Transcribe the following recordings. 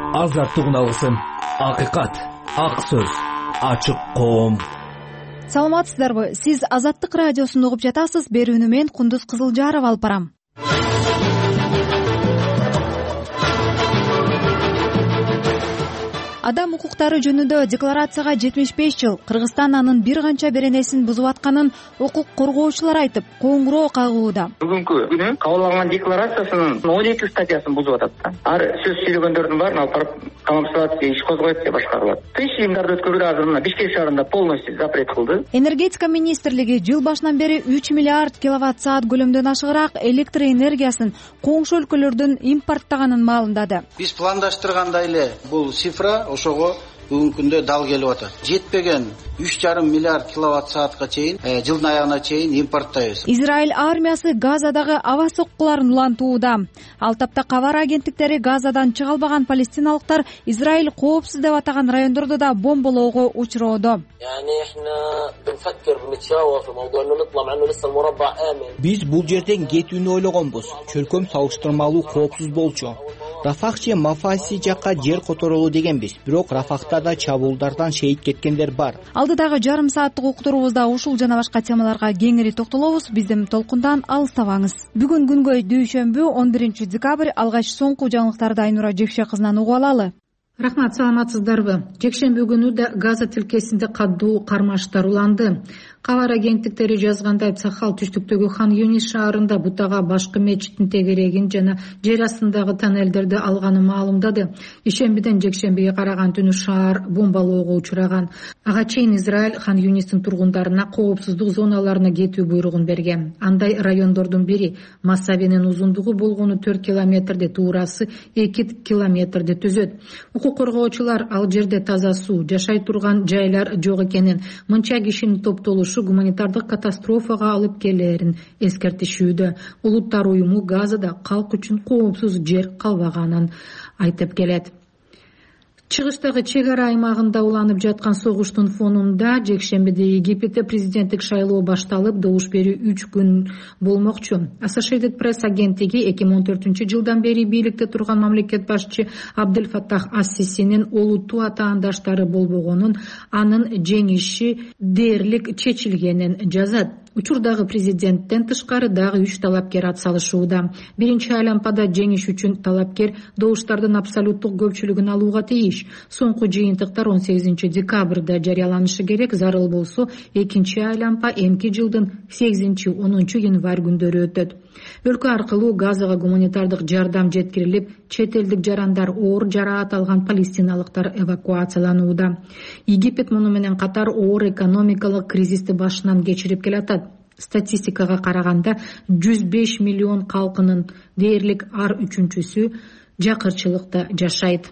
азаттык уналгысын, акыйкат, ак сөз, ачык коом. Саламатсыздарбы? Сиз Азаттык радиосун угуп жатасыз. Берүүнү мен Кундуз Кызылжарова алып барам. Адам укуктары жөнүндө декларацияга 75 жыл. Кыргызстан анын бир канча беренесин бузуп атканын укук коргоочулар айтып, коңгуроо кагууда. Бүгүнкү күнү кабыл алган декларациясынын 12 статьясын бузуп атат да. Ар сөз сүйлөгөндөрдүн баарын алып барып камап иш козгойт деп башкарылат. Тыш жыйындарды өткөрүүдө азыр мына Бишкек шаарында полностью запрет кылды. Энергетика министрлиги жыл башынан бери 3 миллиард киловатт саат көлөмдөн ашыгыраак электр энергиясын коңшу өлкөлөрдөн импорттаганын маалымдады. Биз пландаштыргандай эле бул цифра ошого бүгүнкү күндө дал келип атат. Жетпеген 3,5 миллиард киловатт саатка чейин жылдын аягына чейин импорттойбуз. Израиль армиясы Газадагы аба соккуларын улантууда. Ал тапта кабар агенттиктери Газадан чыга албаган палестиналыктар Израиль коопсуз деп атаган райондордо да бомболоого учуроодо. Биз бул жерден кетүүнү ойлогонбуз. Чөлкөм салыштырмалуу коопсуз болчу. Рафах же Мафаси жакка жер которолу дегенбиз. Бирок Рафахта да чабуулдардан шейит кеткендер бар. Алдыдагы жарым сааттык уктуруубузда ушул жана башка темаларга кеңири токтолобуз. Биздин толкундан алыстабаңыз. Бүгүн күнгөй дүйшөмбү 11 декабрь. Алгач соңку жаңылыктарды Айнура Жекше кызынан угуп алалы. Рахмат, саламатсыздарбы? Жекшембү күнү да Газа тилкесинде каттуу кармаштар уланды. Кабар агенттиктери жазгандай, Сахал түштүктөгү Хан Юнис шаарында бутага башкы мечиттин тегерегин жана жер астындагы тоннелдерди алганы маалымдады. Ишембиден жекшембиге караган түнү шаар бомбалоого учураган. Ага чейин Израиль Хан Юнистин тургундарына коопсуздук зоналарына кетүү буйругун берген. Андай райондордун бири Массабенин узундугу болгону 4 километрде, туурасы 2 километрди түзөт. Укук коргоочулар ал жерде таза суу, жашай турган жайлар жок экенин, мынча кишинин топтолушу гуманитардык катастрофага алып келерин эскертишүүдө. Улуттар уюму Газада калк үчүн коопсуз жер калбаганын айтып келет. Чыгыштагы чек ара аймагында уланып жаткан согуштун фонунда жекшембиде Египетте президенттик шайлоо башталып, добуш берүү 3 күн болмокчу. Associated Press агенттиги 2014 жылдан бери бийликте турган мамлекет башчы Абдель Фаттах ас-Сисинин олуттуу атаандаштары болбогонун, анын жеңиши дээрлик чечилгенин жазат. Учурдагы президенттен тышкары дагы 3 талапкер атсалышууда. Биринчи айлампада жеңиш үчүн талапкер добуштардын абсолюттук көпчүлүгүн алууга тийиш. Соңку жыйынтыктар 18 декабрда жарыяланышы керек. Зарыл болсо, экинчи айлампа эмки жылдын 8-10 январь күндөрү өтөт. Өлкө аркылуу Газага гуманитардык жардам жеткирилип, чет элдик жарандар, оор жараат алган палестиналыктар эвакуацияланууда. Египет муну менен катар оор экономикалык кризисти башынан кечирип келатат. Статистикага караганда 105 миллион калкынын дээрлик ар үчүнчүсү жакырчылыкта жашайт.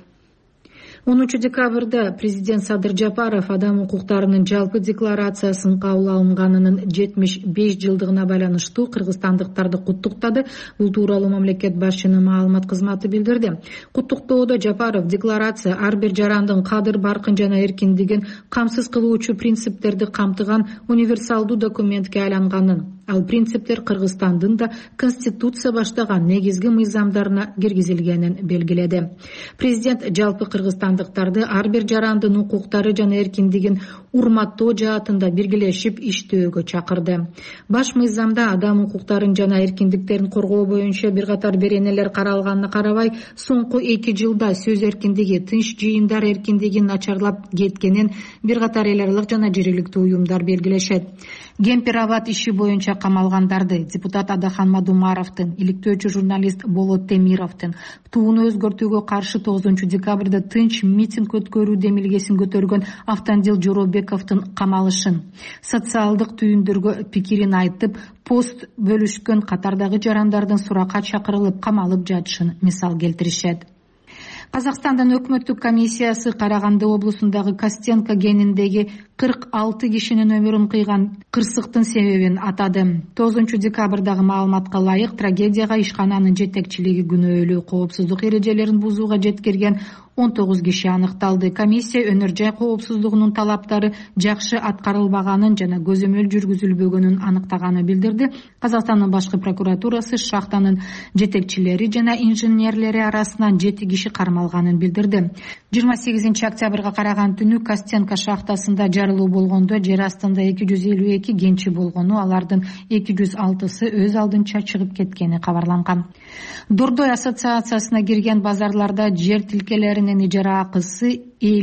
10 декабрда президент Садыр Жапаров адам укуктарынын жалпы декларациясын кабыл алынганынын 75 жылдыгына байланыштуу кыргызстандыктарды куттуктады. Бул тууралуу мамлекет башчынын маалымат кызматы билдирди. Куттуктоодо Жапаров декларация ар бир жарандын кадыр баркын жана эркиндигин камсыз кылуучу принциптерди камтыган универсалдуу документке айланганын, ал принциптер Кыргызстандын да Конституция баштаган негизги мыйзамдарына киргизилгенин белгиледи. Президент жалпы кыргызстандыктарды ар бир жарандын укуктары жана эркиндигин урматтоо жаатында биргелешип иштөөгө чакырды. Баш мыйзамда адам укуктарын жана эркиндиктерин коргоо боюнча бир катар беренелер каралганына карабай, соңку 2 жылда сөз эркиндиги, тынч жыйындар эркиндиги начарлап кеткенин бир катар эл аралык жана жергиликтүү уюмдар белгилешет. Кемпир абад иши боюнча камалгандарды депутат Адахан Мадумаровдун, иликтөөчү журналист Болот Темировдун, тууну өзгөртүүгө каршы 9 декабрда тынч митинг өткөрүү демилгесин көтөргөн Автандил Жоробековдун камалышын, социалдык түйүндөргө пикирин айтып, пост бөлүшкөн катардагы жарандардын суракка чакырылып камалып жатышын мисал келтиришет. Казакстандын өкмөттүк комиссиясы Караганды облусундагы Костенко кениндеги 46 кишинин өмүрүн кыйган кырсыктын себебин атады. 9 декабрдагы маалыматка ылайык, трагедияга ишкананын жетекчилиги күнөөлүү, коопсуздук эрежелерин бузууга жеткирген 19 киши аныкталды. Комиссия өнөр жай коопсуздугунун талаптары жакшы аткарылбаганын жана көзөмөл жүргүзүлбөгөнүн аныктаганын билдирди. Казакстандын башкы прокуратурасы шахтанын жетекчилери жана инженерлери арасынан 7 киши кармалганын билдирди. 28 октябрга караган түнү Костенко шахтасында жарылуу болгондо жер астында 252 кенчи болгону, алардын 206сы өз алдынча чыгып кеткени кабарланган. Дордой ассоциациясына кирген базарларда жер тилкелеринин ижара акысы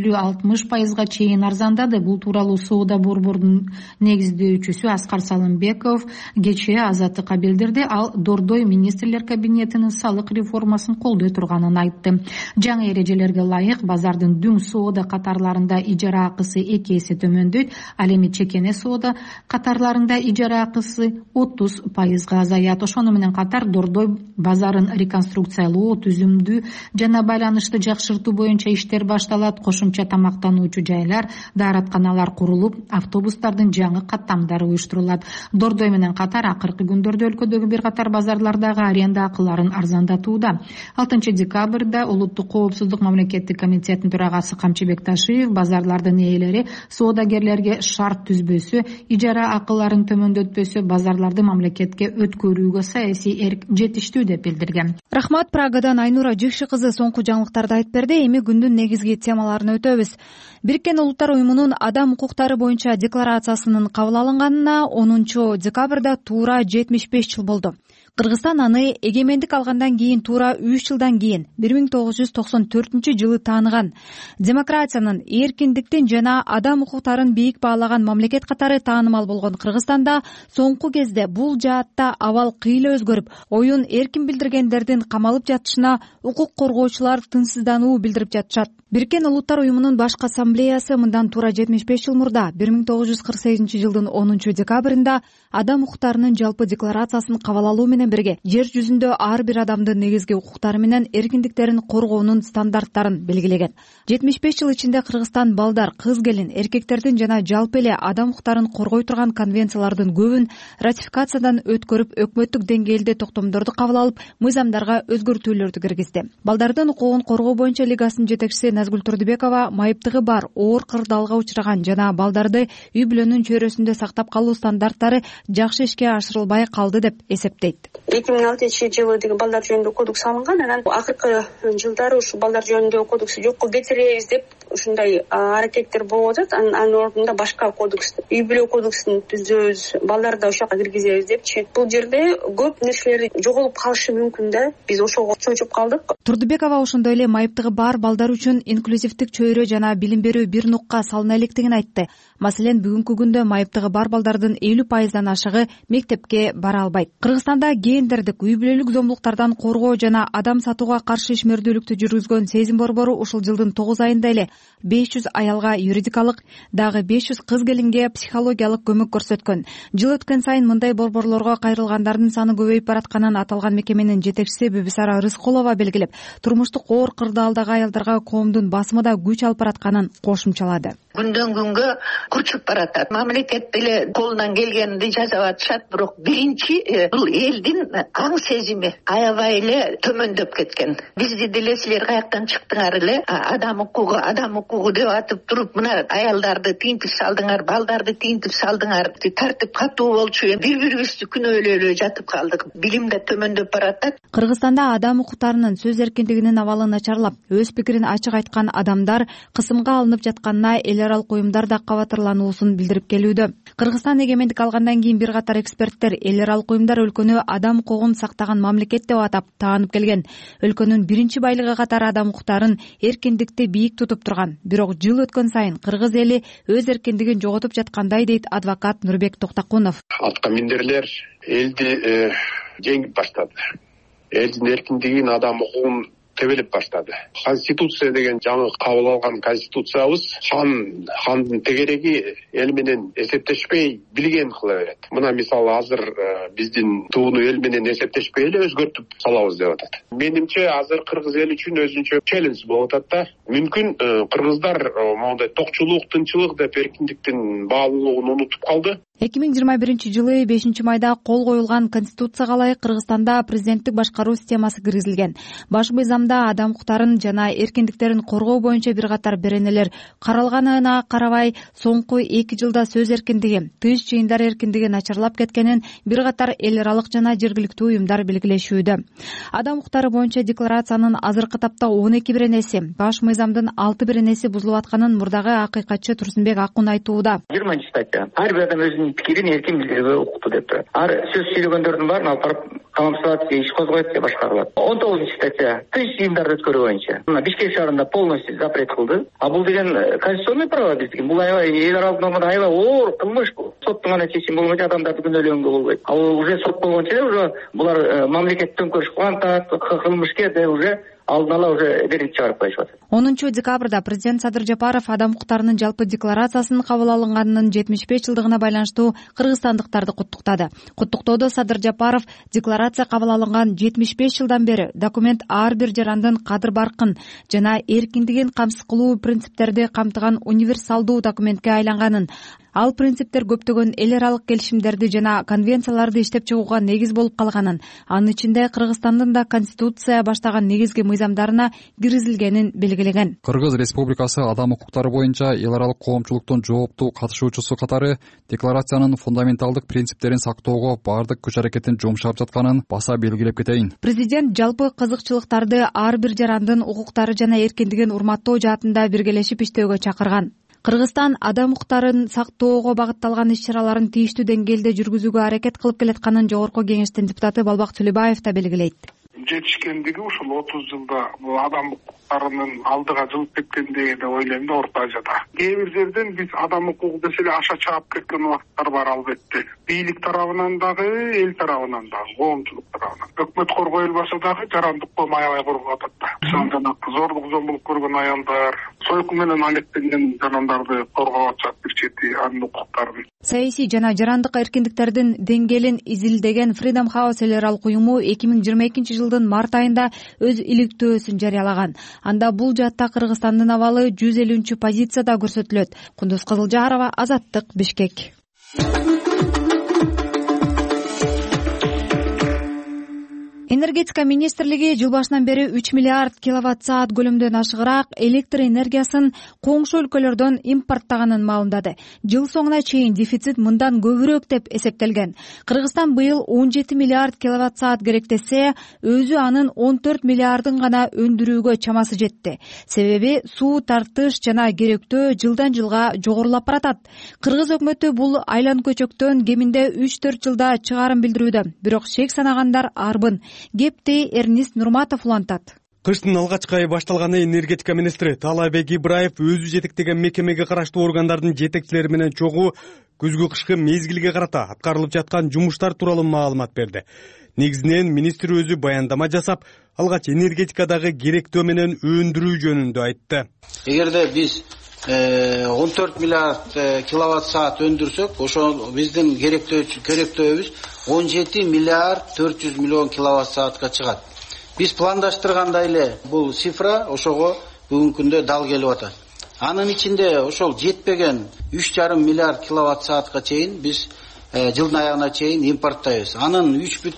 50-60% чейин арзандады. Бул тууралуу Соода борборунун негиздөөчүсү Аскар Салымбеков кечээ Азаттыкка билдирди. Ал Дордой министрлер кабинетинин салык реформасын колдой турганын айтты. Жаңы эрежелерге ылайык базардын Дүң Соода катарларында ижара акысы 2 эсе төмөндөйт. Ал эми чекене соода катарларында ижара акысы 30% азаят. Ошону менен катар Дордой базарын реконструкциялоо, түзүмдүү жана байланышты жакшыртуу боюнча иштер башталат. Кошумча тамактануучу жайлар, дааратканалар курулуп, автобустардын жаңы каттамдары уюштурулат. Дордой менен катар акыркы күндөрдө өлкөдөгү бир катар базарлардагы аренда акыларын арзандатууда. 6 декабрда Улуттук коопсуздук мамлекеттик комитетинин төрагасы Камчыбек Ташиев базарлардын ээлери соодагерлерге шарт түзбөсө, ижара акыларын төмөндөтпөсө базарларды мамлекетке өткөрүүгө саясий эрк жетиштүү деп билдирген. Рахмат. Прагадан Айнура Жекши кызы соңку жаңылыктарды айтып берди. Эми күндүн негизги темаларына өтөбүз. Бириккен Улуттар уюмунун адам укуктары боюнча декларациясынын кабыл алынганына 10 декабрда туура 75 жыл болду. Кыргызстан аны эгемендик алгандан кийин туура 3 жылдан кийин 1994-жылы тааныган. Демократиянын, эркиндиктин жана адам укуктарын бийик баалаган мамлекет катары таанымал болгон Кыргызстанда соңку кезде бул жаатта абал кыйла өзгөрүп, оюн эркин билдиргендердин камалып жатышына укук коргоочулар тынчсыздануу билдирип жатышат. Бириккен Улуттар уюмунун башкы ассамблеясы мындан туура 75 жыл мурда 1948-жылдын 10 декабрында адам укуктарынын жалпы декларациясын кабыл алуу менен бирге жер жүзүндө ар бир адамдын негизги укуктары менен эркиндиктерин коргоонун стандарттарын белгилеген. 75 жыл ичинде Кыргызстан балдар, кыз келин, эркектердин жана жалпы эле адам укуктарын коргой турган конвенциялардын көбүн ратификациядан өткөрүп, өкмөттүк деңгээлде токтомдорду кабыл алып, мыйзамдарга өзгөртүүлөрдү киргизди. Балдардын укугун коргоо боюнча лигасынын жетекчиси Назгүл Турдубекова майыптыгы бар, оор кырдаалга учураган жана балдарды үй бүлөнүн чөйрөсүндө сактап калуу стандарттары жакшы ишке ашырылбай калды деп эсептейт. 2006-жылы деген балдар жөнүндө кодекс алынган, анан акыркы жылдары ушу балдар жөнүндө кодексти жокко кетиребиз деп ушундай аракеттер болуп атат. Анын ордунда башка кодекс, үй бүлө кодексин түзөбүз, балдарды ошоко киргизебиз депчи. Бул жерде көп нерселер жоголуп калышы мүмкүн да. Биз ошого чоочуп калдык. Турдубекова ошондой эле майыптыгы бар балдар үчүн инклюзивдик чөйрө жана билим берүү бир нукка салына электигин айтты. Маселен, бүгүнкү күндө майыптыгы бар балдардын 50%-дан ашыгы мектепке бара албайт. Кыргызстанда гендердик, үй бүлөлүк зомбулуктардан коргоо жана адам сатууга каршы ишмердүүлүктү жүргүзгөн Сезим борбору ушул жылдын 9 айында эле 500 аялга юридикалык, дагы 500 кыз келинге психологиялык көмөк көрсөткөн. Жыл өткөн сайын мындай борборлорго кайрылгандардын саны көбөйүп баратканын аталган мекеменин жетекчиси Бибисара Рыскулова белгилеп, турмуштук оор кырдаалдагы аялдарга коомдун басымы да күч алып баратканын кошумчалады. Күндөн күнгө күрчүп баратат. Мамлекет деле колунан келгенди жасап атышат, бирок биринчи бул элдин аң сезими аябай эле төмөндөп кеткен. Бизди деле силер каяктан чыктыңар эле, адам укугу деп атып туруп, мына аялдарды тинтип салдыңар, балдарды тинтип салдыңар, тартип катуу болчу. Бири-бирибизди күнөөлөй жатып калдык. Билим да төмөндөп баратат. Кыргызстанда адам укуктарынын, сөз эркиндигинин абалы начарлап, өз пикирин ачык айткан адамдар кысымга алынып жатканына эл аралык уюмдар да кабатырлануусун билдирип келүүдө. Кыргызстан эгемендик алгандан кийин бир катар эксперттер эл аралык уюмдар өлкөнү адам укугун сактаган мамлекет деп атап таанып келген. Өлкөнүн биринчи байлыгы катары адам укуктарын, эркиндикти бийик тутуп турган. Бирок жыл өткөн сайын кыргыз эли өз эркиндигин жоготуп жаткандай дейт адвокат Нурбек Токтакунов. Атка миндерлер элди жеңип баштады. Элдин эркиндигин, адам укугун тебелеп баштады. Конституция деген жаңы кабыл алган конституциябыз хандын тегереги эл менен эсептешпей билген кыла берет. Мына мисалы азыр биздин тууну эл менен эсептешпей эле өзгөртүп салабыз деп атат. Менимче азыр кыргыз эл үчүн өзүнчө челлендж болуп атат да. Мүмкүн кыргыздар мондай токчулук, тынчылык деп эркиндиктин баалуулугун унутуп калды. 2021-жылы 5-майда кол коюлган конституцияга ылайык Кыргызстанда президенттик башкаруу системасы киргизилген. Баш мыйзамда Кыргызстанда адам укуктарын жана эркиндиктерин коргоо боюнча бир катар беренелер каралганына карабай, соңку 2 жылда сөз эркиндиги, тыш жыйындар эркиндиги начарлап кеткенин бир катар эл аралык жана жергиликтүү уюмдар белгилешүүдө. Адам укуктары боюнча декларациянын азыркы тапта 12 беренеси, баш мыйзамдын 6 беренеси бузулуп атканын мурдагы акыйкатчы Турсунбек Акун айтууда. 20 статья. Ар бир адам өзүнүн пикирин эркин билдирүүгө укуктуу деп турат. Ар сөз сүйлөгөндөрдүн баарын алып барып камап иш козгойт деп башкарылат. 19 статья. Тыш жыйындарды өткөрүү боюнча Бишкек шаарында полностью запрет кылды. А бул деген конституционный право биздики. Бул аябай эл аралык нормада аябай оор кылмыш бул. Соттун гана чечими болбойт, адамдарды күнөөлөгөнгө болбойт. Ал уже сот болгончо эле уже булар мамлекет төңкөрүш кылган кылмышкер деп уже алдын ала уже вердикт чыгарып коюшуп атат. 10 декабрда президент Садыр Жапаров адам укуктарынын жалпы декларациясынын кабыл алынганынын 75 жылдыгына байланыштуу кыргызстандыктарды куттуктады. Куттуктоодо Садыр Жапаров декларация кабыл алынган 75 жылдан бери документ ар бир жарандын кадыр-баркын жана эркиндигин камсыз кылуу принциптерди камтыган универсалдуу документке айланганын, ал принциптер көптөгөн эл аралык келишимдерди жана конвенцияларды иштеп чыгууга негиз болуп калганын, анын ичинде Кыргызстандын да конституция баштаган негизги мыйзамдарына киргизилгенин белгилеген. Кыргыз Республикасы адам укуктары боюнча эл аралык коомчулуктун жооптуу катышуучусу катары декларациянын фундаменталдык принциптерин сактоого баардык күч аракетин жумшап жатканын баса белгилеп кетейин. Президент жалпы кызыкчылыктарды ар бир жарандын укуктары жана эркиндигин урматтоо жаатында биргелешип иштөөгө чакырган. Кыргызстан адам укуктарын сактоого багытталган иш-чараларын тийиштүү деңгээлде жүргүзүүгө аракет кылып келатканын Жогорку Кеңештин депутаты Балбак Төлөбаев да белгилейт. Жетишкендиги ушул 30 жылда бул адам укуктарынын алдыга жылып кеткендиги деп ойлойм да орто Азияда. Кээ бир жерден биз адам укугу десе эле аша чаап кеткен убакыттар бар албетте. Бийлик тарабынан дагы, эл тарабынан дагы, коомчулук тарабынан. Өкмөт коргой албаса дагы жарандык коом аябай коргоп атат да. Ошондон зорлук зомбулук көргөн аялдар, сойкун менен алектенген жарандарды коргоп атышат бир чети анын укуктарын. Саясий жана жарандык эркиндиктердин деңгээлин изилдеген Freedom House эл аралык уюму 2022 жылдын март айында өз иликтөөсүн жарыялаган. Анда бул жаатта Кыргызстандын абалы 150 позицияда көрсөтүлөт. Кундуз Кызылжарова, Азаттык, Бишкек. Энергетика министрлиги жыл башынан бери 3 миллиард киловатт-саат көлөмдөн ашыгыраак электр энергиясын коңшу өлкөлөрдөн импорттаганын маалымдады. Жыл соңуна чейин дефицит мындан көбүрөөк деп эсептелген. Кыргызстан быйыл 17 миллиард киловатт-саат керектесе, өзү анын 14 миллиардын гана өндүрүүгө чамасы жетти. Себеби суу тартыш жана керектөө жылдан жылга жогорулап баратат. Кыргыз өкмөтү бул айлан көчөктөн кеминде 3-4 жылда чыгарым билдирүүдө, бирок шек санагандар арбын. Гепти Эрнист Нурматов улантат. Кыштын алгачкы айы башталганы энергетика министри Таалайбек Ибраев өзү жетектеген мекемеге караштуу органдардын жетекчилери менен чогуу күзгү кышкы мезгилге карата аткарылып жаткан жумуштар тууралуу маалымат берди. Негизинен министр өзү баяндама жасап, алгач энергетикадагы керектөө менен өндүрүү жөнүндө айтты. Эгерде биз 14 миллиард киловатт-саат өндүрсөк, ошо биздин керектөөбүз 17 миллиард 400 миллион киловатт-саатка чыгат. Биз пландаштыргандай эле бул цифра ошого бүгүнкү күндө дал келип атат. Анын ичинде ошол жетпеген 3,5 миллиард киловатт-саатка чейин биз жылдын аягына чейин импорттайбыз. Анын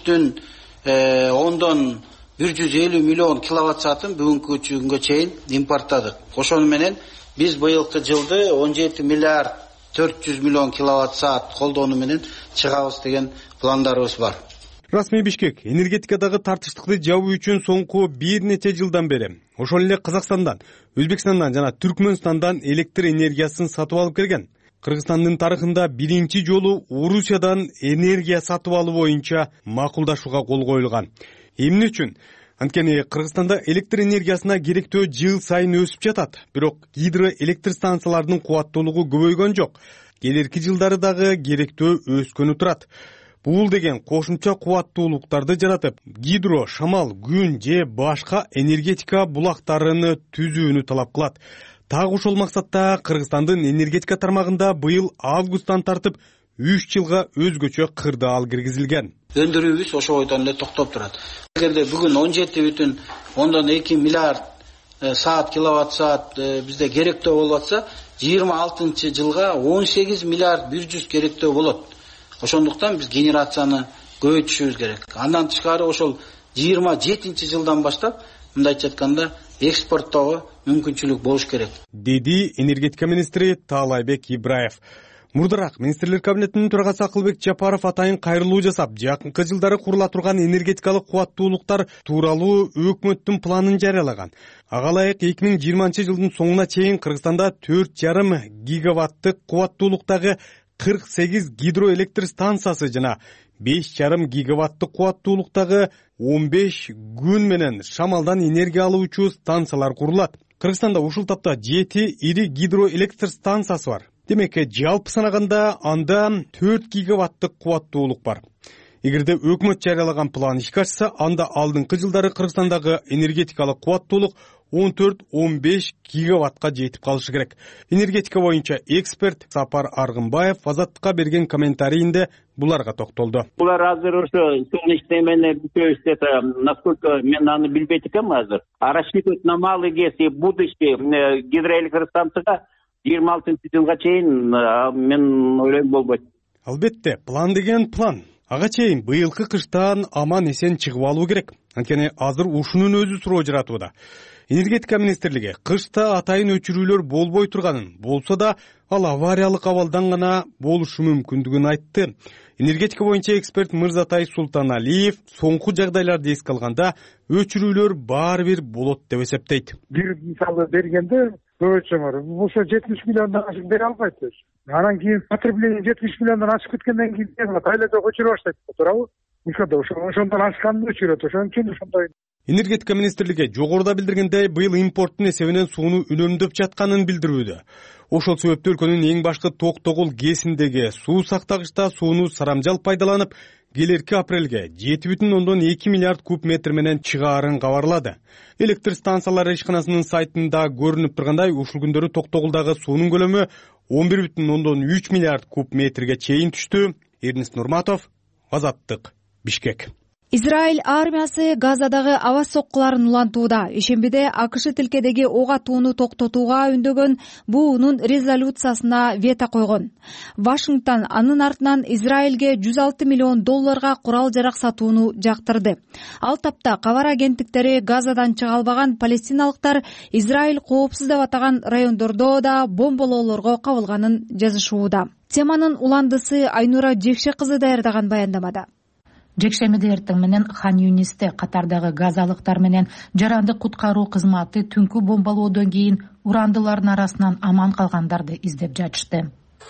3,150 миллион киловатт-саатын бүгүнкү күнгө чейин импорттадык. Ошону менен биз быйылкы жылды 17 миллиард 400 миллион киловатт-саат колдонуу менен чыгабыз деген пландарыбыз бар. Расмий Бишкек энергетикадагы тартыштыкты жабуу үчүн соңку бир нече жылдан бери ошол эле Казакстандан, Өзбекстандан жана Түркмөнстандан электр энергиясын сатып алып келген. Кыргызстандын тарыхында биринчи жолу Орусиядан энергия сатып алуу боюнча макулдашууга кол коюлган. Эмне үчүн? Анткени Кыргызстанда электр энергиясына керектөө жыл сайын өсүп жатат. Бирок гидроэлектр станцияларынын кубаттуулугу көбөйгөн жок. Келерки жылдары дагы керектөө өскөнү турат. Бул деген кошумча кубаттуулуктарды жаратып, гидро, шамал, күн же башка энергетика булактарын түзүүнү талап кылат. Так ошол максатта Кыргызстандын энергетика тармагында быйыл августтан тартып 3 жылга өзгөчө кырдаал киргизилген. Өндүрүүбүз ошо бойдон эле токтоп турат. Эгерде бүгүн 17,2 миллиард саат киловатт-саат бизде керектөө болуп атса, 26 жылга 18 миллиард 100 керектөө болот. Ошондуктан биз генерацияны көбөйтүшүбүз керек. Андан тышкары ошол 27-жылдан баштап мындайча айтканда экспорттоого мүмкүнчүлүк болуш керек, деди энергетика министри Таалайбек Ибраев. Мурдараак министрлер кабинетинин төрагасы Акылбек Жапаров атайын кайрылуу жасап, жакынкы жылдары курула турган энергетикалык кубаттуулуктар тууралуу өкмөттүн планын жарыялаган. Ага ылайык 2020-жылдын соңуна чейин Кыргызстанда 4,5 гигаваттык кубаттуулуктагы 48 гидроэлектр станциясы жана 5,5 гигаваттык кубаттуулуктагы 15 күн менен шамалдан энергия алуучу станциялар курулат. Кыргызстанда ушул тапта 7 ири гидроэлектр станциясы бар. Демек, жалпы санаганда анда 4 гигаваттык кубаттуулук бар. Эгерде өкмөт жарыялаган план ишке ашса, анда алдыңкы жылдары Кыргызстандагы энергетикалык кубаттуулук 14-15 гигаваттка жетип калышы керек. Энергетика боюнча эксперт Сапар Аргынбаев Азаттыкка берген комментарийинде буларга токтолду. Булар азыр ошо солнечный эмени бүтөбүз деп, насколько мен аны билбейт экенмин азыр. А рассчитывать на малый ГЭС и будущее гидроэлектростанцияга 26-жылга чейин мен ойлойм болбойт. Албетте, план деген план. Ага чейин быйылкы кыштан аман эсен чыгып алуу керек. Анткени азыр ушунун өзү суроо жаратууда. Энергетика министрлиги кышта атайын өчүрүүлөр болбой турганын, болсо да ал авариялык абалдан гана болушу мүмкүндүгүн айтты. Энергетика боюнча эксперт Мырзатай Султаналиев соңку жагдайларды эске алганда өчүрүүлөр баары бир болот деп эсептейт. Бир мисалы бергенде көбөчөмөр ошо 70 миллиондон ашык бере албайт. Анан кийин потребление 70 миллиондон ашып кеткенден кийин айлада өчүрө баштайт, туурабы? Ошондон ашканды өчүрөт, ошон үчүн ошондой. Энергетика министрлиги жогоруда билдиргендей, быйыл импорттун эсебинен сууну үнөмдөп жатканын билдирүүдө. Ошол себептен өлкөнүн эң башкы Токтогул ГЭСиндеги суу сактагычта сууну сарамжал пайдаланып, келерки апрелге 7,2 миллиард куб метр менен чыгаарын кабарлады. Электр станциялары ишканасынын сайтында көрүнүп тургандай, ушул күндөрү Токтогулдагы суунун көлөмү 11,3 миллиард куб метрге чейин түштү. Эрнест Нурматов, Азаттык, Бишкек. Израиль армиясы Газадагы аба соккуларын улантууда. Ишембиде АКШ тилкедеги ок атууну токтотууга үндөгөн буунун резолюциясына вето койгон. Вашингтон анын артынан Израилге $106 миллион курал жарак сатууну жактырды. Ал тапта кабар агенттиктери Газадан чыга албаган палестиналыктар Израиль коопсуз деп атаган райондордо да бомбалоолорго кабылганын жазышууда. Теманын уландысы Айнура Жекше кызы даярдаган баяндамада. Жекшемиде эртең менен Хан Юнисте катардагы газалыктар менен жарандык куткаруу кызматы түнкү бомбалоодон кийин урандылардын арасынан аман калгандарды издеп жатышты.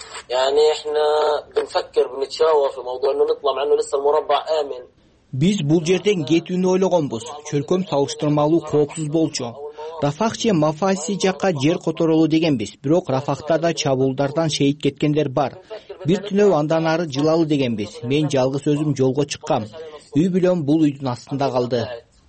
Биз бул жерден кетүүнү ойлогонбуз. Чөлкөм салыштырмалуу коопсуз болчу. Рафах же Мафаси жакка жер которолу дегенбиз. Бирок Рафахта да чабуулдардан шейит кеткендер бар. Бир түнөө андан ары жылалы дегенбиз. Мен жалгыз өзүм жолго чыккам. Үй бүлөм бул үйдүн астында калды.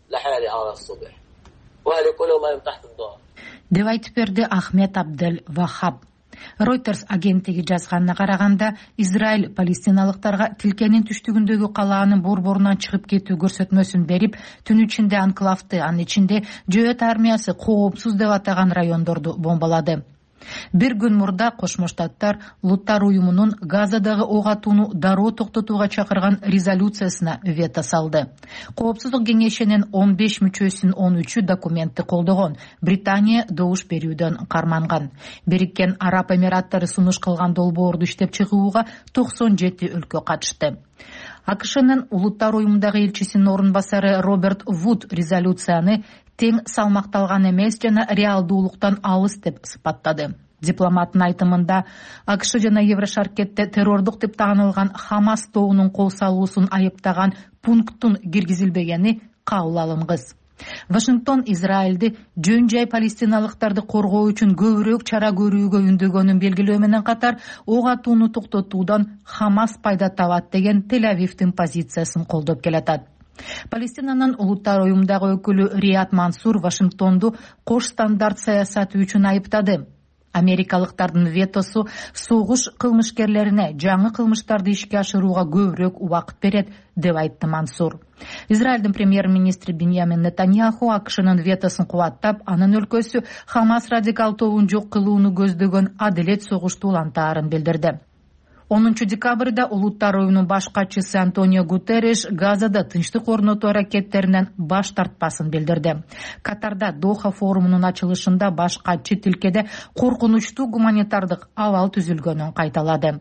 Деп айтып берди Ахмед Абдел Вахаб. Reuters агенттиги жазганына караганда, Израиль палестиналыктарга тилкенин түштүгүндөгү калаанын борборунан чыгып кетүү көрсөтмөсүн берип, түн ичинде анклавды, анын ичинде Жөөт армиясы коопсуз деп атаган райондорду бомбалады. Бир күн мурда Кошмо Штаттар Улуттар уюмунун Газадагы ок атууну дароо токтотууга чакырган резолюциясына вето салды. Коопсуздук кеңешинин 15 мүчөсүнүн 13-ü документти колдогон. Британия добуш берүүдөн карманган. Бириккен Араб Эмираттары сунуш кылган долбоорду иштеп чыгууга 97 өлкө катышты. АКШнын Улуттар уюмундагы элчисинин орун басары Роберт Вуд резолюцияны тең салмакталган эмес жана реалдуулуктан алыс деп сыпаттады. Дипломаттын айтымында АКШ жана Еврошаркетте террордук деп таанылган Хамас тобунун кол салуусун айыптаган пункттун киргизилбегени кабыл алынгыс. Вашингтон Израилди жөн жай палестиналыктарды коргоо үчүн көбүрөөк чара көрүүгө үндөгөнүн белгилөө менен катар, ок атууну токтотуудан Хамас пайда табат деген Тель-Авивдин позициясын колдоп келатат. Палестинанын Улуттар уюмундагы өкүлү Рият Мансур Вашингтонду кош стандарт саясаты үчүн айыптады. Америкалыктардын ветосу согуш кылмышкерлерине жаңы кылмыштарды ишке ашырууга көбүрөөк убакыт берет деп айтты Мансур. Израилдин премьер-министри Биньямин Нетаньяху АКШнын ветосун кубаттап, анын өлкөсү Хамас радикал тобун жок кылууну көздөгөн адилет согушту улантаарын билдирди. 10-декабрда Улуттар уюмунун баш катчысы Антонио Гутерриш Газада тынчтык орнотуу аракеттеринен баш тартпасын билдирди. Катарда Доха форумунун ачылышында баш катчы тилкеде коркунучтуу гуманитардык абал түзүлгөнүн кайталады.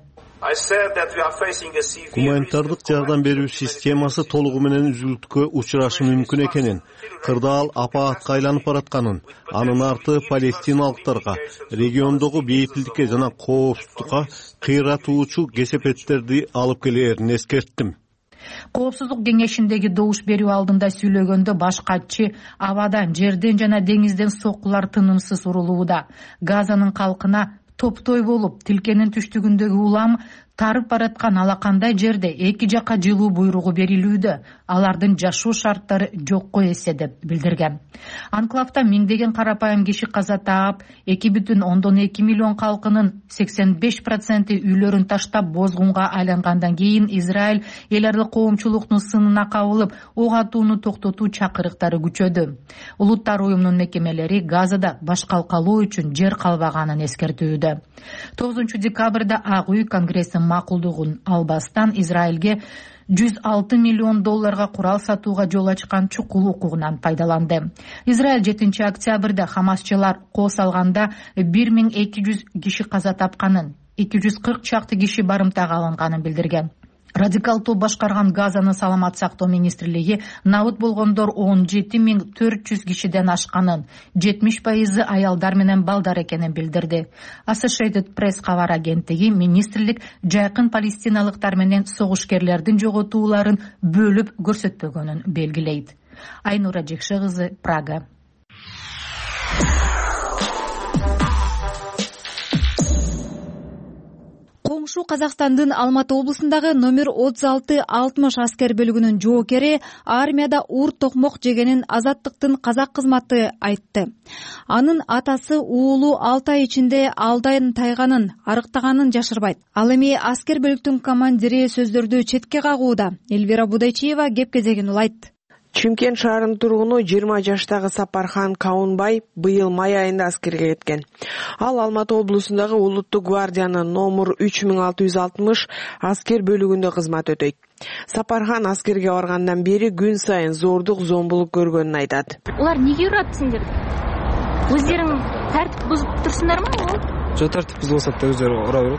Гуманитардык жардам берүү системасы толугу менен үзүлүшкө учурашы мүмкүн экенин, кырдаал апаатка айланып баратканын, анын арты палестиналыктарга, региондогу бейпилдикке жана коопсуздукка кыйратуучу кесепеттерди алып келерин эскерттим. Коопсуздук кеңешиндеги добуш берүү алдында сүйлөгөндө баш катчы абадан, жерден жана деңизден соккулар тынымсыз урулууда. Газанын калкына топтой болуп, тилкенин түштүгүндөгү улам тарып бараткан алакандай жерде эки жака жылуу буйругу берилүүдө. Алардын жашоо шарттары жокко эсе деп билдирген. Анклавда миңдеген карапайым киши каза таап, 2,2 миллион калкынын 85% үйлөрүн таштап бозгунга айлангандан кийин Израиль эл аралык коомчулуктун сынына кабылып, ок атууну токтотуу чакырыктары күчөдү. Улуттар уюмунун мекемелери Газада баш калкалоо үчүн жер калбаганын эскертүүдө. 9-декабрда Ак үй Конгресстин макулдугун албастан Израилге $106 миллион курал сатууга жол ачкан чукул укугунан пайдаланды. Израиль 7-октябрда Хамасчылар кол салганда 1200 киши каза тапканын, 240 чакты киши барымтага алынганын билдирген. Радикал топ башкарган Газанын саламат сактоо министрлиги набыт болгондор 17,400 кишиден ашканын, 70% аялдар менен балдар экенин билдирди. Associated Press кабар агенттиги министрлик жайкын палестиналыктар менен согушкерлердин жоготууларын бөлүп көрсөтпөгөнүн белгилейт. Айнура Жекше кызы, Прага. Коңшу Казакстандын Алматы облусундагы номер 36-60 аскер бөлүгүнүн жоокери армияда ур токмок жегенин Азаттыктын казак кызматы айтты. Анын атасы уулу 6 ай ичинде алдан тайганын, арыктаганын жашырбайт. Ал эми аскер бөлүктүн командири сөздөрдү четке кагууда. Элвира Будайчиева кеп кезегин улайт. Чымкент шаарынын тургуну 20 жаштагы Сапархан Каунбай быйыл май айында аскерге кеткен. Ал Алматы облусундагы Улуттук гвардиянын номер 3660 аскер бөлүгүндө кызмат өтөйт. Сапархан аскерге баргандан бери күн сайын зордук, зомбулук көргөнүн айтат. Улар неге урат сиңдерди? Өздөрүң тартип бузуп турсуңдарбы? Жок, тартип бузулсак да өздөрү ура берет.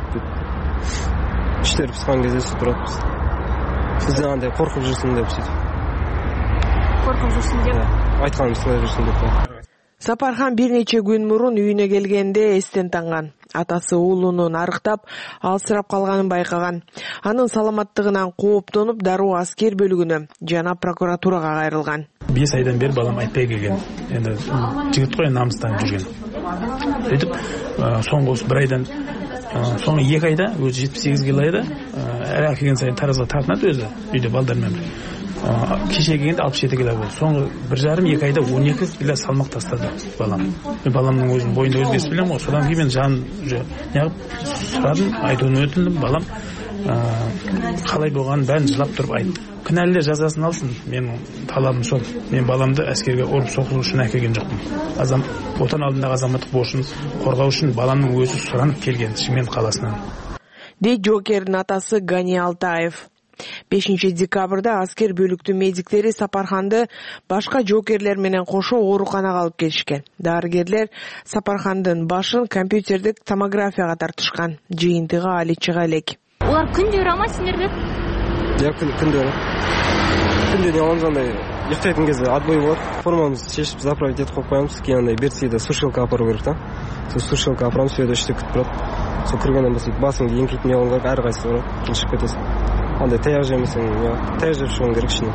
Иштер пускан кезде сүйтүп турат. Сиз андай коркуп жүрсүң деп сүйтүп. Коркуп жүрсүң деп. Айтканым сылай жүрсүң деп. Сапархан бир нече күн мурун үйүнө келгенде эстен танган. Атасы уулунун арыктап, алсырап калганын байкаган. Анын саламаттыгынан кооптонуп, дароо аскер бөлүгүнө жана прокуратурага кайрылган. 5 айдан бери балам айтпай келген. Энди жигит кой намыстан жүргөн. Сөйтүп, соңку 1 айдан соңку 2 айда өзү 78 килода, ара келген сайын таразга тартынат өзү, үйдө балдар менен. Кеше келгенде 67 кило болды. Соңғы 1,5-2 айда 12 кило салмақ тастады балам. Баламның өзінің бойында өзгеріс білем ғой. Содан кейін мен жанын неғып сұрадым, айтуын өтіндім. Балам қалай болғанын бәрін жылап тұрып айтты. Кінәлілер жазасын алсын. Менің талабым сол. Мен баламды әскерге ұрып соғу үшін әкелген жоқпын. Отан алдындағы азаматтық борышын қорғау үшін баламның өзі сұранып келген Шымкент қаласынан. Дейт жоокердин атасы Гани Алтаев. 5-декабрда аскер бөлүктүн медиктери Сапарханды башка жоокерлер менен кошо ооруканага алып келишкен. Дарыгерлер Сапархандын башын компьютердик томографияга тартышкан. Жыйынтыгы али чыга элек. Улар күндө урама сиңерди? Жок, күндө урат. Күндө не андай ыктайтын кезде отбой болот. Формамызды чечип заправить этип коюп коебуз. Кийин андай берсиде сушилка апаруу керек да. Сол сушилка апарамыз, сөйдө иштеп күтүп турат. Сол киргенден басып басыңды эңкейтип не кылган керек, ар кайсы барат, чыгып кетесиң. Андай таяк жемесең, таяк жеп шығуың керек ішіне.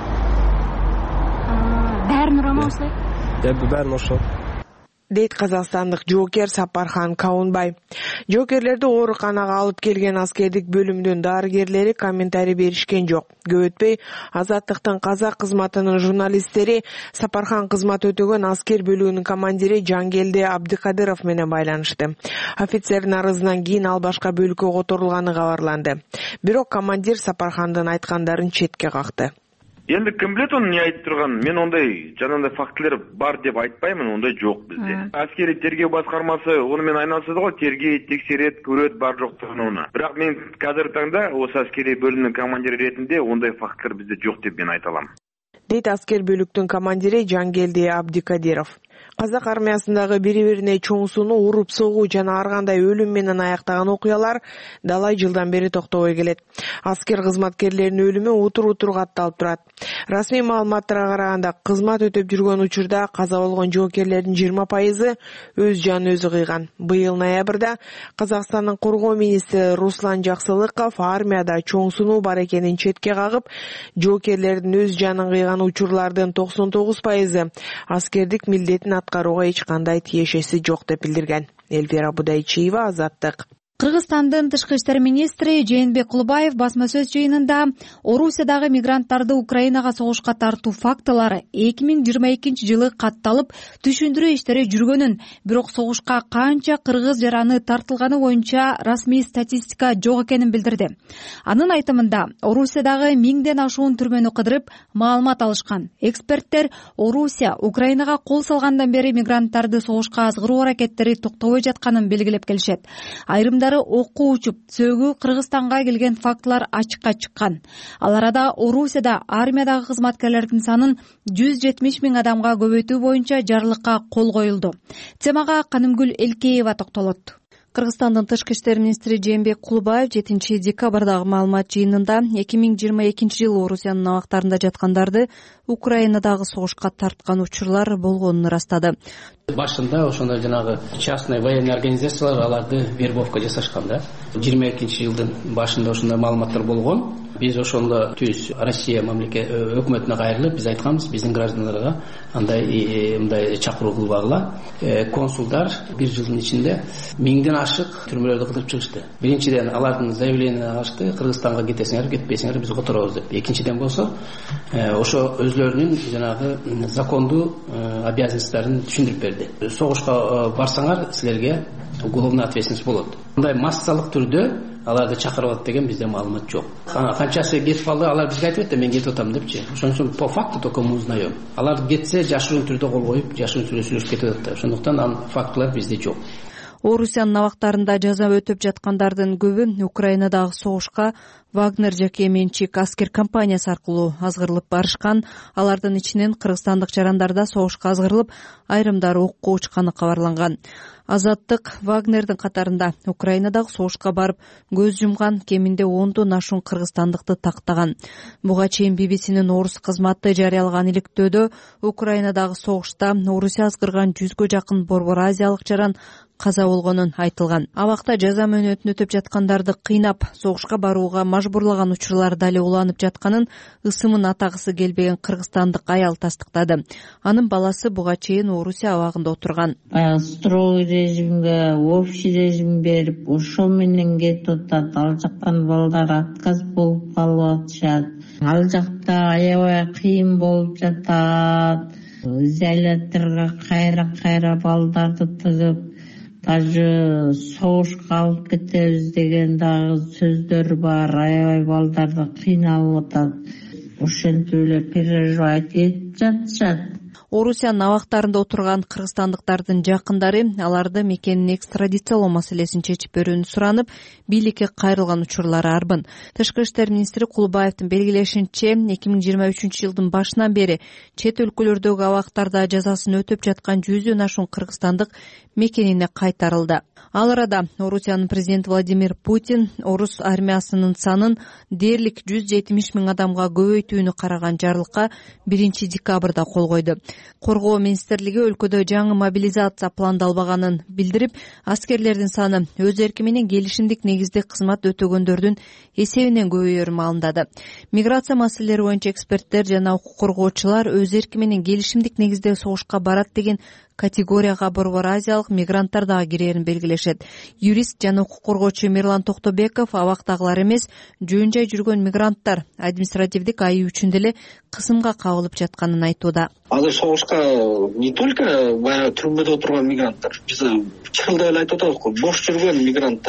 Бәрін ұрама осылай? Бәрін ұршау. Дейт казакстандык жоокер Сапархан Каунбай. Жоокерлерди ооруканага алып келген аскердик бөлүмдүн дарыгерлери комментарий беришкен жок. Көп өтпөй Азаттыктын казак кызматынын журналисттери Сапархан кызмат өтөгөн аскер бөлүгүнүн командири Жангелди Абдыкадыров менен байланышты. Офицердин арызынан кийин ал башка бөлүккө которулганы кабарланды. Бирок командир Сапархандын айткандарын четке какты. Енді кім білет оны не айтып тұрған? Мен ондай жанандай фактілер бар деп айтпаймын, ондай жоқ бізде. Әскери тергеу басқармасы онымен айналысады ғой, тергейді, тексереді, көреді бар жоқтығын оны. Бірақ мен қазіргі таңда осы әскери бөлімнің командирі ретінде ондай фактілер бізде жоқ деп мен айта аламын. Дейт аскер бөлүктүн командири Жангелди Абдикадиров. Казак армиясындагы бири-бирине чоң сууну уруп согуу жана ар кандай өлүм менен аяктаган окуялар далай жылдан бери токтобой келет. Аскер кызматкерлеринин өлүмү утур-утур катталып турат. Расмий маалыматтарга караганда кызмат өтөп жүргөн учурда каза болгон жоокерлердин 20% өз жанын өзү кыйган. Быйыл ноябрда Казакстандын коргоо министри Руслан Жаксылыков армияда чоң сунуу бар экенин четке кагып, жоокерлердин өз жанын кыйган учурлардын 99% аскердик милдетин аткарууга эч кандай тиешеси жок деп билдирген. Эльвира Будайчиева, Азаттык. Кыргызстандын тышкы иштер министри Жээнбек Кулубаев басма сөз жыйынында Орусиядагы мигранттарды Украинага согушка тартуу фактылары 2022 жылы катталып, түшүндүрүү иштери жүргөнүн, бирок согушка канча кыргыз жараны тартылганы боюнча расмий статистика жок экенин билдирди. Анын айтымында, Орусиядагы 1000ден ашуун түрмөнү кыдырып, маалымат алышкан. Эксперттер Орусия Украинага кол салгандан бери мигранттарды согушка азгыруу аракеттери токтобой жатканын белгилеп келишет. Айрымдары окку учуп, сөөгү Кыргызстанга келген фактылар ачыкка чыккан. Ал арада Орусияда армиядагы кызматкерлердин санын 170 000 адамга көбөйтүү боюнча жарлыкка кол коюлду. Темага Канымгүл Элкеева токтолот. Кыргызстандын тышкы иштер министри Жээнбек Кулубаев 7 декабрдагы маалымат жыйынында 2022 жылы Орусиянын абактарында жаткандарды Украинадагы согушка тарткан учурлар болгонун ырастады. Башында ошондой жанагы частный военный организациялар аларды вербовка жасашкан да. 22 жылдын башында ошондой маалыматтар болгон. Биз ошондо түз Россия өкмөтүнө кайрылып, биз айтканбыз, биздин граждандарга мындай чакыруу кылбагыла. Консулдар бир жылдын ичинде 1000ден ашык түрмөлөрдү кыдырып чыгышты. Биринчиден алардын заявленияларын алышты, Кыргызстанга кетесиңер, кетпесиңер, биз которобуз деп. Экинчиден болсо, ошо өзлөрүнүн жанагы закондуу обязанностьтарын түшүндүрүп берди. Согушка барсаңар, силерге уголовный ответственность болот. Мындай массалык түрдө аларды чакырып алат деген бизде маалымат жок. Канчасы кетип калды, алар бизге айтып атты, мен кетип атам депчи. Ошон үчүн по факту только мы узнаем. Алар кетсе, жашыруун түрдө кол коюп, жашыруун түрдө сүйлөшүп кетип атат. Ошондуктан фактылар бизде жок. Орусиянын абактарында жаза өтөп жаткандардын көбү Украинадагы согушка Вагнер жеке менчик аскер компаниясы аркылуу азгырылып барышкан. Алардын ичинен кыргызстандык жарандар да согушка азгырылып, айрымдары окко учканы кабарланган. Азаттык Вагнердин катарында Украинадагы согушка барып көз жумган кеминде 10дон ашуун кыргызстандыкты тактаган. Буга чейин BBC'нин орус кызматы жарыялаган иликтөөдө Украинадагы согушта Орусия азгырган 100гө жакын борбор азиялык жаран каза болгонун айтылган. Абакта жаза мөөнөтүн өтөп жаткандарды кыйнап, согушка барууга мажбурлаган учурлар дали уланып жатканын ысымын атагысы келбеген кыргызстандык аял тастыктады. Анын баласы буга чейин Орусия абагында отурган. Строгий режимге, общий режим берип, ошол менен кетип атат. Ал жактан балдар отказ болуп калып атышат. Ал жакта аябай кыйын болуп жатат. Изоляторго кайра балдарды тыгып, даже согушка алып кетебиз деген дагы сөздөр бар. Аябай балдарды кыйналып атат. Ошентип эле переживать этип жатышат. Орусиянын абактарында отурган кыргызстандыктардын жакындары аларды мекенин экстрадициялоо маселесин чечип берүүнү суранып, бийликке кайрылган учурлары арбын. Тышкы иштер министри Кулубаевдин белгилешинче, 2023 жылдын башынан бери чет өлкөлөрдөгү абактарда жазасын өтөп жаткан 100дөн ашуун кыргызстандык мекенине кайтарылды. Ал арада Орусиянын президенти Владимир Путин орус армиясынын санын дээрлик 170 000 адамга көбөйтүүнү караган жарлыкка 1 декабрда кол койду. Коргоо министрлиги өлкөдө жаңы мобилизация пландалбаганын билдирип, аскерлердин саны өз эрки менен келишимдик негизде кызмат өтөгөндөрдүн эсебинен көбөйөрүн маалымдады. Миграция маселелери боюнча эксперттер жана укук коргоочулар өз эрки менен келишимдик негизде согушка барат деген категорияга борбор азиялык мигранттар дагы кирээрин белгилешет. Юрист жана укук коргоочу Мирлан Токтобеков абактагылар эмес, жөн жай жүргөн мигранттар административдик айыы үчүн деле кысымга кабылып жатканын айтууда. Азыр согушка не только баягы түрмөдө отурган мигранттар, биз чыкылдап эле айтып атабыз го, бош жүргөн мигранттар.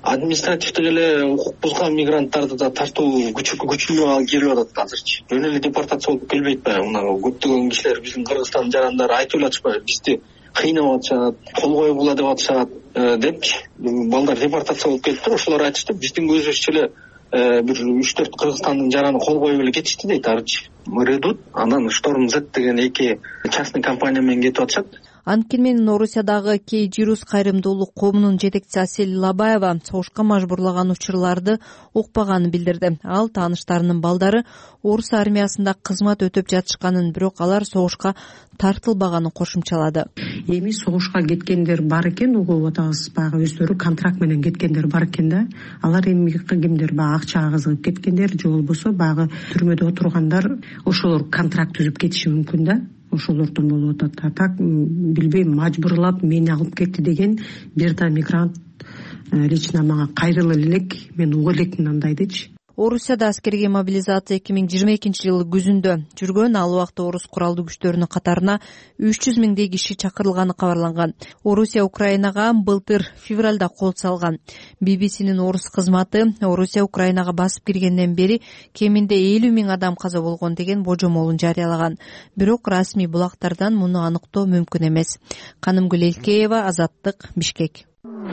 административдик эле укук бузган мигранттарды да тартуу күчүнүп келип атат азырчы. Жөн эле депортация болуп келбейт баягы. Мына көптөгөн кишилер биздин Кыргызстандын жарандары айтып эле атышпайбы, бизди кыйнап атышат, кол койгула деп атышат депчи. Балдар депортация болуп келиптир, ошолор айтышты, биздин көзүбүзчө эле бир 3-4 Кыргызстандын жараны кол коюп эле кетишти дейт арчы. Редут, анан Шторм Z деген эки частный компания менен кетип атышат. Анткени менен Орусиядагы кей жирус кайрымдуулук коомунун жетекчиси Асель Лабаева согушка мажбурлаган учурларды укпаганын билдирди. Ал тааныштарынын балдары орус армиясында кызмат өтөп жатышканын, бирок алар согушка тартылбаганын кошумчалады. Эми согушка кеткендер бар экен, угуп атабыз, баягы өздөрү контракт менен кеткендер бар экен да. Алар эми кимдер баягы акчага кызыгып кеткендер, же болбосо баягы түрмөдө отургандар ошолор контракт түзүп кетиши мүмкүн да. Ошолордон болуп атат. Так билбейм, мажбурлап мени алып кетти деген бир да мигрант лично мага кайрыла элек, мен уга элекмин андайдычы. Орусияда аскерге мобилизация 2022-жылы күзүндө жүргөн. Ал убакта орус куралдуу күчтөрүнүн катарына 300 миңдей киши чакырылганы кабарланган. Орусия Украинага былтыр февралда кол салган. BBC'нин орус кызматы Орусия Украинага басып киргенден бери кеминде 50 миң адам каза болгон деген божомолун жарыялаган. Бирок расмий булактардан муну аныктоо мүмкүн эмес. Канымгүл Элкеева, Азаттык, Бишкек.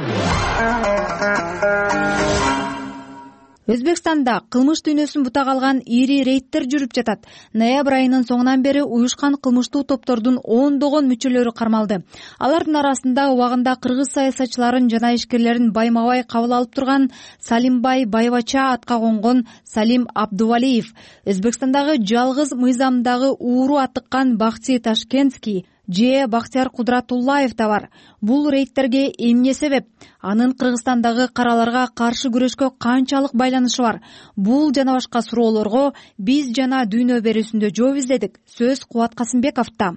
Өзбекстанда кылмыш дүйнөсүн бутага алган ири рейдтер жүрүп жатат. Ноябрь айынын соңунан бери уюшкан кылмыштуу топтордун ондогон мүчөлөрү кармалды. Алардын арасында убагында кыргыз саясатчыларын жана ишкерлерин байма-бай кабыл алып турган Салимбай Байбача атка конгон Салим Абдувалиев, Өзбекстандагы жалгыз мыйзамдагы ууру атыккан Бахти Ташкентский же Бахтияр Кудратуллаев да бар. Бул рейдтерге эмне себеп? Анын Кыргызстандагы караларга каршы күрөшкө канчалык байланышы бар? Бул жана башка суроолорго биз жана дүйнө берүүсүндө жооп издедик. Сөз Кубат Касымбековдо.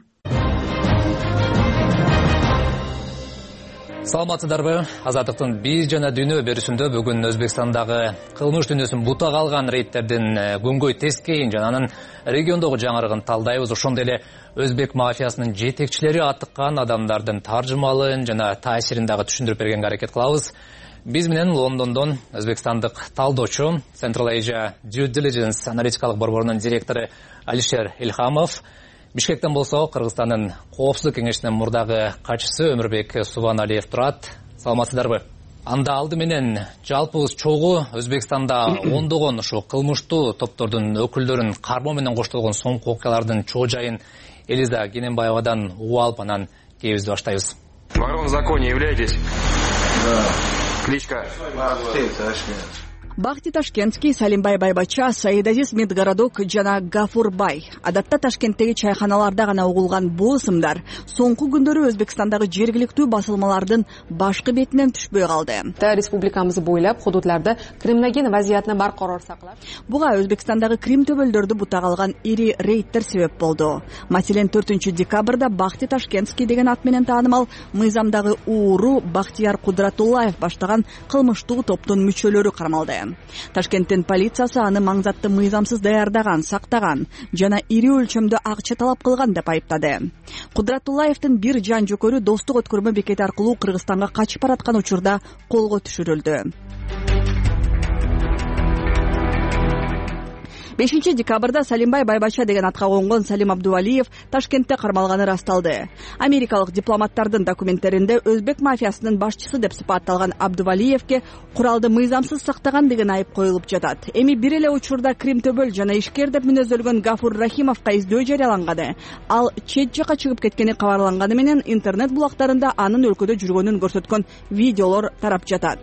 Саламатсыздарбы? Азаттыктын биз жана дүйнө берүүсүндө бүгүн Өзбекстандагы кылмыш дүйнөсүн бутага алган рейдтердин күнгөй тескейин жана анын региондогу жаңырыгын талдайбыз. Ошондой эле өзбек мафиясынын жетекчилери атыккан адамдардын таржымалын жана таасирин дагы түшүндүрүп бергенге аракет кылабыз. Биз менен Лондондон өзбекстандык талдоочу, Central Asia Due Diligence аналитикалык борборунун директору Алишер Илхамов, Бишкектен болсо Кыргызстандын коопсуздук кеңешинин мурдагы катчысы Өмүрбек Субаналиев турат. Саламатсыздарбы? Анда алды менен жалпыбыз чогуу Өзбекстанда ондогон ушу кылмыштуу топтордун өкүлдөрүн кармоо менен коштолгон соңку окуялардын чоо жайын Элиза Гененбаевадан угуп алып анан кебизди баштайбыз. Ворон в законе являетесь? Да. Кличка? Бахти Ташкентский, Салимбай Байбача, Саидазиз Медгородок жана Гафурбай. Адатта Ташкенттеги чайханаларда гана угулган бул ысымдар соңку күндөрү Өзбекстандагы жергиликтүү басылмалардын башкы бетинен түшпөй калды. Республикамыз бойлап худудларда криминоген вазиятны баркарар сактап. Буга Өзбекстандагы Крим төбөлдөрдү бутага алган ири рейдтер себеп болду. Маселен 4-декабрда Бахти Ташкентский деген ат менен таанымал мыйзамдагы ууру Бахтияр Кудратуллаев баштаган кылмыштуу топтун мүчөлөрү кармалды. Ташкенттин полициясы аны маңзатты мыйзамсыз даярдаган, сактаган жана ири өлчөмдө акча талап кылган деп айыптады. Кудратуллаевдин бир жан жөкөрү достук өткөрмө бекети аркылуу Кыргызстанга качып бараткан учурда колго түшүрүлдү. 5-декабрда Салимбай Байбача деген атка конгон Салим Абдувалиев Ташкентте кармалганы расталды. Америкалык дипломаттардын документтеринде өзбек мафиясынын башчысы деп сыпатталган Абдувалиевке куралды мыйзамсыз сактаган деген айып коюлуп жатат. Эми бир эле учурда Крим төбөл жана ишкер деп мүнөздөлгөн Гафур Рахимовго издөө жарыяланганы. Ал чет жакка чыгып кеткени кабарланганы менен интернет булактарында анын өлкөдө жүргөнүн көрсөткөн видеолор тарап жатат.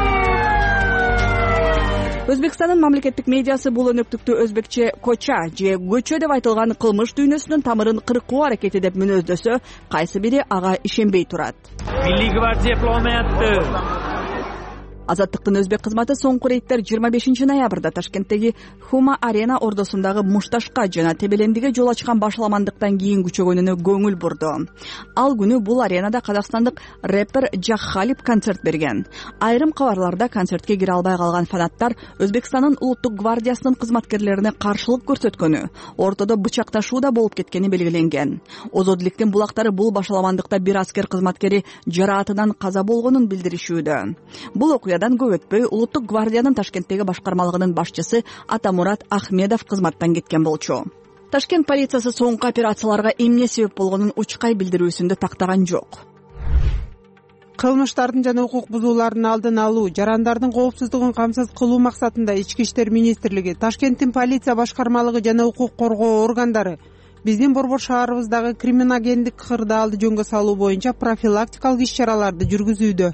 Өзбекстандын мамлекеттик медиасы бул өнөктүктү өзбекче коча же көчө деп айтылган кылмыш дүйнөсүнүн тамырын кыркуу аракети деп мүнөздөсө, кайсы бири ага ишенбей турат. Милли гвардия планетты. Азаттыктын өзбек кызматы соңку рейдтер 25 ноябрда Ташкенттеги Хума Арена ордосундагы Мушташка жана Тебелендиге жол ачкан башаламандыктан кийин күчөгөнүнө көңүл бурду. Ал күнү бул аренада казакстандык рэпер Жаххалип концерт берген. Айрым кабарларда концертке кире албай калган фанаттар Өзбекстандын улуттук гвардиясынын кызматкерлерине каршылык көрсөткөнү, ортодо бычакташуу да болуп кеткени белгиленген. Озодиликтин булактары бул башаламандыкта бир аскер кызматкери жараатынан каза болгонун билдиришүүдө. Бул окуя окуядан көп өтпөй улуттук гвардиянын Ташкенттеги башкармалыгынын башчысы Атамурат Ахмедов кызматтан кеткен болчу. Ташкент полициясы соңку операцияларга эмне себеп болгонун учкай билдирүүсүндө тактаган жок. Кылмыштардын жана укук бузуулардын алдын алуу, жарандардын коопсуздугун камсыз кылуу максатында Ички иштер министрлиги, Ташкенттин полиция башкармалыгы жана укук коргоо органдары биздин Борбор шаарыбыздагы криминогендик кырдаалды жөнгө салуу боюнча профилактикалык иш-чараларды жүргүзүүдө.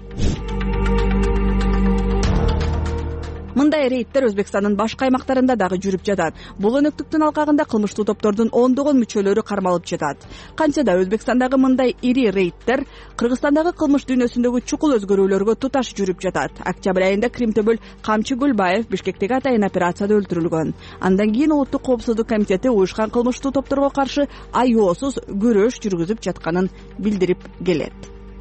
Мындай рейдтер Өзбекстандын башка аймактарында дагы жүрүп жатат. Бул өнөктүктүн алкагында кылмыштуу топтордун ондогон мүчөлөрү кармалып жатат. Кантсе да Өзбекстандагы мындай ири рейдтер Кыргызстандагы кылмыш дүйнөсүндөгү чукул өзгөрүүлөргө туташ жүрүп жатат. Октябрь айында Кримтөбөл Камчы Гүлбаев Бишкектеги атайын операцияда өлтүрүлгөн. Андан кийин Улуттук коопсуздук комитети уюшкан кылмыштуу топторго каршы айоосуз күрөш жүргүзүп жатканын билдирип келет.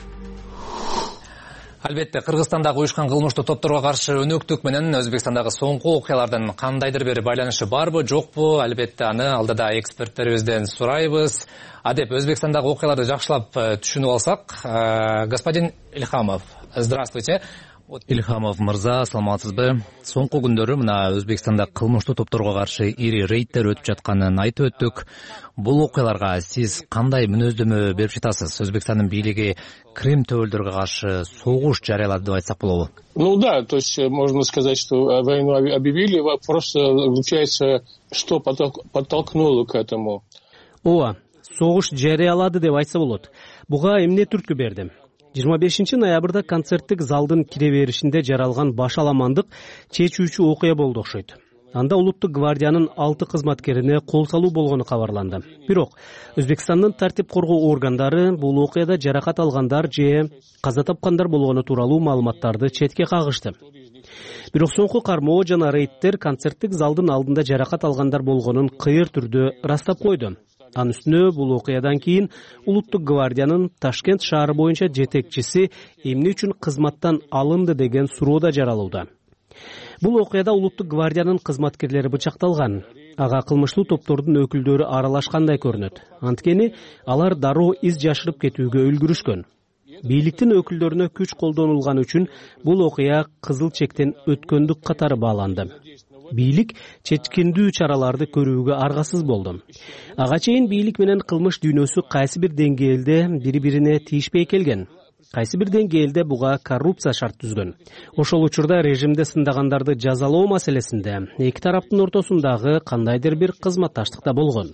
Албетте, Кыргызстандагы уюшкан кылмыштуу топторго каршы өнөктүк менен Өзбекстандагы соңку окуялардын кандайдыр бир байланышы барбы, жокпу? Албетте, аны алдыда эксперттерибизден сурайбыз. Адеп, Өзбекстандагы окуяларды жакшылап түшүнүп алсак, господин Ильхамов, здравствуйте. Ильхамов мырза, саламатсызбы? Соңку күндөрү мына Өзбекстанда кылмыштуу топторго каршы ири рейдтер өтүп жатканын айтып өттүк. Бул окуяларга сиз кандай мүнөздөмө берип жатасыз? Өзбекстандын бийлиги Крим төбөлдөргө каршы согуш жарыялады деп айтсак болобу? Ну да, то есть можно сказать, что войну объявили. Вопрос заключается, что подтолкнуло к этому. Ооба, согуш жарыялады деп айтса болот. Буга эмне түрткү берди? 25 ноябрда концерттик залдын кире беришинде жаралган баш аламандык чечүүчү окуя болду окшойт. Анда улуттук гвардиянын 6 кызматкерине кол салуу болгону кабарланды. Бирок Өзбекстандын тартип коргоо органдары бул окуяда жаракат алгандар же каза тапкандар болгону тууралуу маалыматтарды четке кагышты. Бирок соңку кармоо жана рейдтер концерттик залдын алдында жаракат алгандар болгонун кыйыр түрдө ырастап койду. Анын үстүнө бул окуядан кийин Улуттук гвардиянын Ташкент шаары боюнча жетекчиси эмне үчүн кызматтан алынды деген суроо да жаралууда. Бул окуяда Улуттук гвардиянын кызматкерлери бычакталган. Ага кылмыштуу топтордун өкүлдөрү аралашкандай көрүнөт. Анткени алар дароо из жашырып кетүүгө үлгүрүшкөн. Бийликтин өкүлдөрүнө күч колдонулган үчүн бул окуя кызыл чектен өткөндүк катары бааланды. Бийлик чечкиндүү чараларды көрүүгө аргасыз болду. Ага чейин бийлик менен кылмыш дүйнөсү кайсы бир деңгээлде бири-бирине тийишпей келген. Кайсы бир деңгээлде буга коррупция шарт түзгөн. Ошол учурда режимде сындагандарды жазалоо маселесинде эки тараптын ортосундагы кандайдыр бир кызматташтыкта болгон.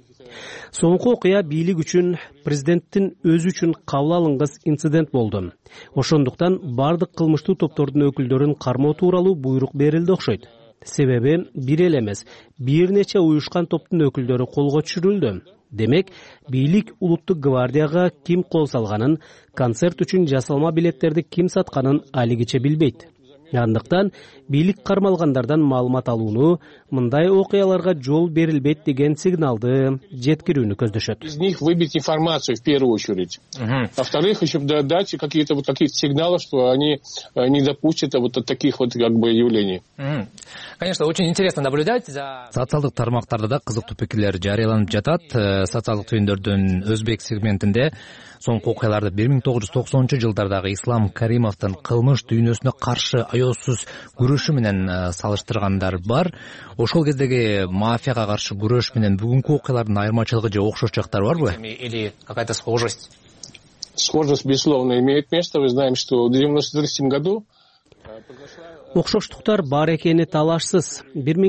Соңку окуя бийлик үчүн, президенттин өзү үчүн кабыл алынгыс инцидент болду. Ошондуктан бардык кылмыштуу топтордун өкүлдөрүн кармоо тууралуу буйрук берилди окшойт. Себеби бир эле эмес, бир нече уюшкан топтун өкүлдөрү колго түшүрүлдү. Демек, бийлик Улуттук гвардияга ким кол салганын, концерт үчүн жасалма билеттерди ким сатканын алигиче билбейт. Андыктан бийлик кармалгандардан маалымат алууну, мындай окуяларга жол берилбейт деген сигналды жеткирүүнү көздөшөт. Из них выбить информацию в первую очередь. Во-вторых, еще дать какие-то сигналы, что они не допустят вот таких вот как бы явлений. Конечно, очень интересно наблюдать за социалдык тармактарда да кызыктуу пикирлер жарыяланып жатат. Социалдык түйүндөрдүн өзбек сегментинде соңку окуяларды 1990-жылдардагы Ислам Каримовдун кылмыш дүйнөсүнө каршы аяосуз күрөшү менен салыштыргандар бар. Ошол кездеги мафияга каршы күрөш менен бүгүнкү окуялардын айырмачылыгы же окшош жактары барбы? Или какая-то схожесть? Схожесть, безусловно, имеет место. Вы знаем, что в 1993 году окшоштуктар бар экени талашсыз.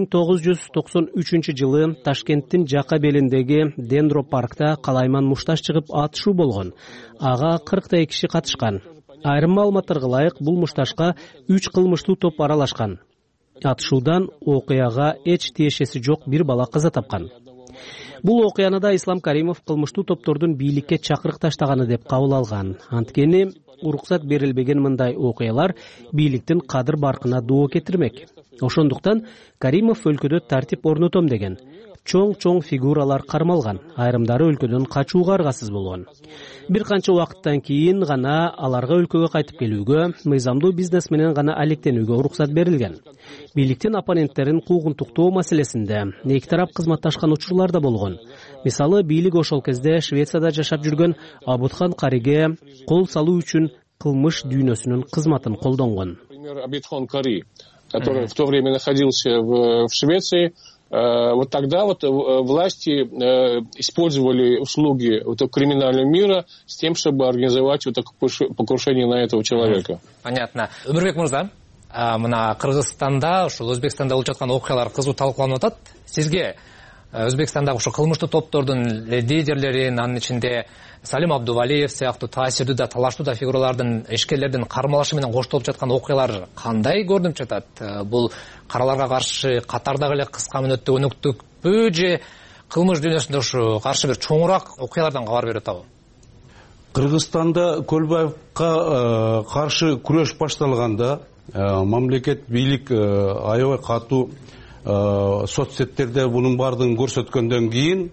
1993-жылы Ташкенттин жака белиндеги Дендро паркта калайман мушташ чыгып атышуу болгон. Ага 40 киши катышкан. Айрым маалыматтарга ылайык бул мушташка 3 кылмыштуу топ аралашкан. Атышуудан окуяга эч тиешеси жок бир бала каза тапкан. Бул окуяны да Ислам Каримов кылмыштуу топтордун бийликке чакырык таштаганы деп кабыл алган. Анткени уруксат берилбеген мындай окуялар бийликтин кадыр баркына доо кетирмек. Ошондуктан Каримов өлкөдө тартип орнотом деген. Чоң фигуралар кармалган, айрымдары өлкөдөн качууга аргасыз болгон. Бир канча убакыттан кийин гана аларга өлкөгө кайтып келүүгө, мыйзамдуу бизнес менен гана алектенүүгө уруксат берилген. Бийликтин оппоненттерин куугунтуктоо маселесинде эки тарап кызматташкан учурлар да болгон. Мисалы, бийлик ошол кезде Швецияда жашап жүргөн Абутхан Кариге кол салуу үчүн кылмыш дүйнөсүнүн кызматын колдонгон. Например, Абитхон Кари, который в то время находился в Швеции, вот тогда вот власти использовали услуги вот криминального мира с тем, чтобы организовать вот такое покушение на этого человека. Понятно. Өмүрбек мырза, мына Кыргызстанда, ушул Өзбекстанда болуп жаткан окуялар кызуу талкууланып атат. Сизге Өзбекстандагы ушу кылмыштуу топтордун лидерлерин, анын ичинде Салим Абдувалиев сыяктуу таасирдүү да, талаштуу да фигуралардын, ишкерлердин кармалышы менен коштолуп жаткан окуялар кандай көрүнүп жатат? Бул караларга каршы катардагы эле кыска мөөнөттө өнүктүкпү же кылмыш дүйнөсүндө ушу каршы бир чоңураак окуялардан кабар берип атабы? Кыргызстанда Көлбаевка каршы күрөш башталганда мамлекет бийлик аябай катуу соцсеттерде бунун бардыгын көрсөткөндөн кийин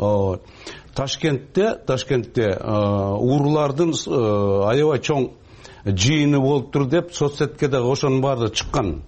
Ташкентте уурулардын аябай чоң жыйыны болуптур деп соцсетке дагы ошонун баардыгы чыккан.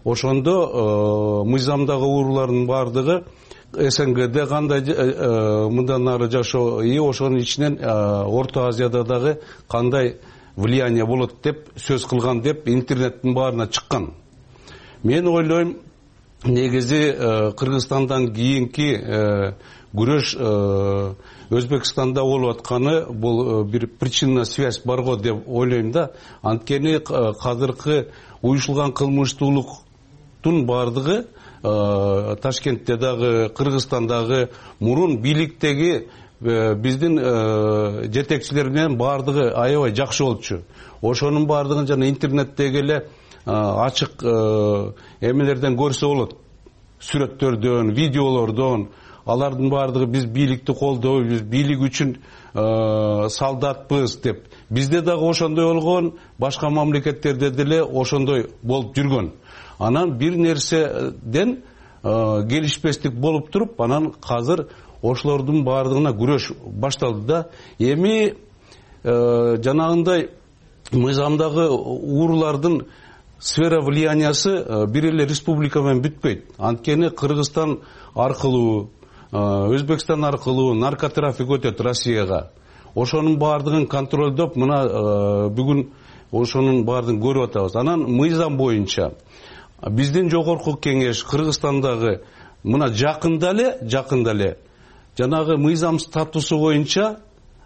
Ошондо мыйзамдагы уурулардын баардыгы СНГде кандай мындан ары жашоо, ошонун ичинен Орто Азияда дагы кандай влияние болот деп сөз кылган деп интернеттин баарына чыккан. Мен ойлойм, негизи Кыргызстандан кийинки күрөш Өзбекстанда болуп атканы бул бир причинна связь бар го деп ойлойм да. Анткени казыркы уюшулган кылмыштуулуктун бардыгы Ташкентте дагы, Кыргызстандагы мурун бийликтеги биздин жетекчилер менен бардыгы аябай жакшы болчу. Ошонун бардыгын жана интернеттеги эле ачык эмелерден көрсө болот. Сүрөттөрдөн, видеолордон, алардын бардыгы биз бийликти колдойбуз, бийлик үчүн солдатпыз деп. Бизде дагы ошондой болгон, башка мамлекеттерде деле ошондой болуп жүргөн. Анан бир нерседен келишпестик болуп туруп, анан казыр ошолордун бардыгына күрөш башталды да. Эми жанагындай мыйзамдагы уурулардын сфера влияниясы бир эле республика менен бүтпөйт. Анткени Кыргызстан аркылуу, Өзбекстан аркылуу наркотрафик өтөт Россияга. Ошонун бардыгын контролдоп, мына бүгүн ошонун бардыгын көрүп атабыз. Анан мыйзам боюнча биздин жогорку кеңеш Кыргызстандагы мына жакында эле жанагы мыйзам статусу боюнча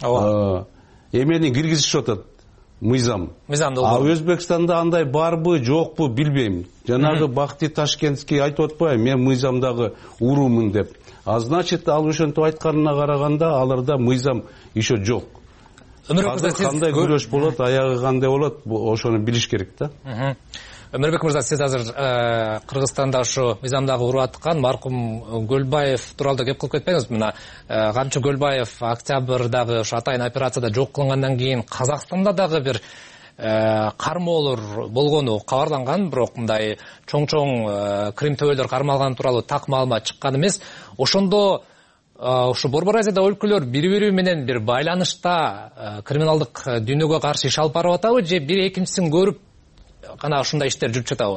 эмени киргизишип атат. Өзбекстанда андай барбы, жокпу билбейм. Жанагы Бакти Ташкентский айтып атпайбы, мен мыйзамдагы уурумун деп. Значит, ал ошентип айтканына караганда аларда мыйзам еще жок. Кандай күрөш болот, аягы кандай болот, ошону билиш керек да. Өмүрбек мырза, сиз азыр Кыргызстанда ушу мыйзамдагы уруп аткан маркум Көлбаев тууралуу кеп кылып кетпеңиз. Мына Камчы Көлбаев октябрдагы ушу атайын операцияда жок кылынгандан кийин Казакстанда дагы бир кармоолор болгону кабарланган, бирок мындай чоң крим төбөлдөр кармалганы тууралуу так маалымат чыккан эмес. Ошондо ушу Борбор Азияда өлкөлөр бири-бири менен бир байланышта криминалдык дүйнөгө каршы иш алып барып атабы же бири экинчисин көрүп кана ушундай иштер жүрүп жатабы?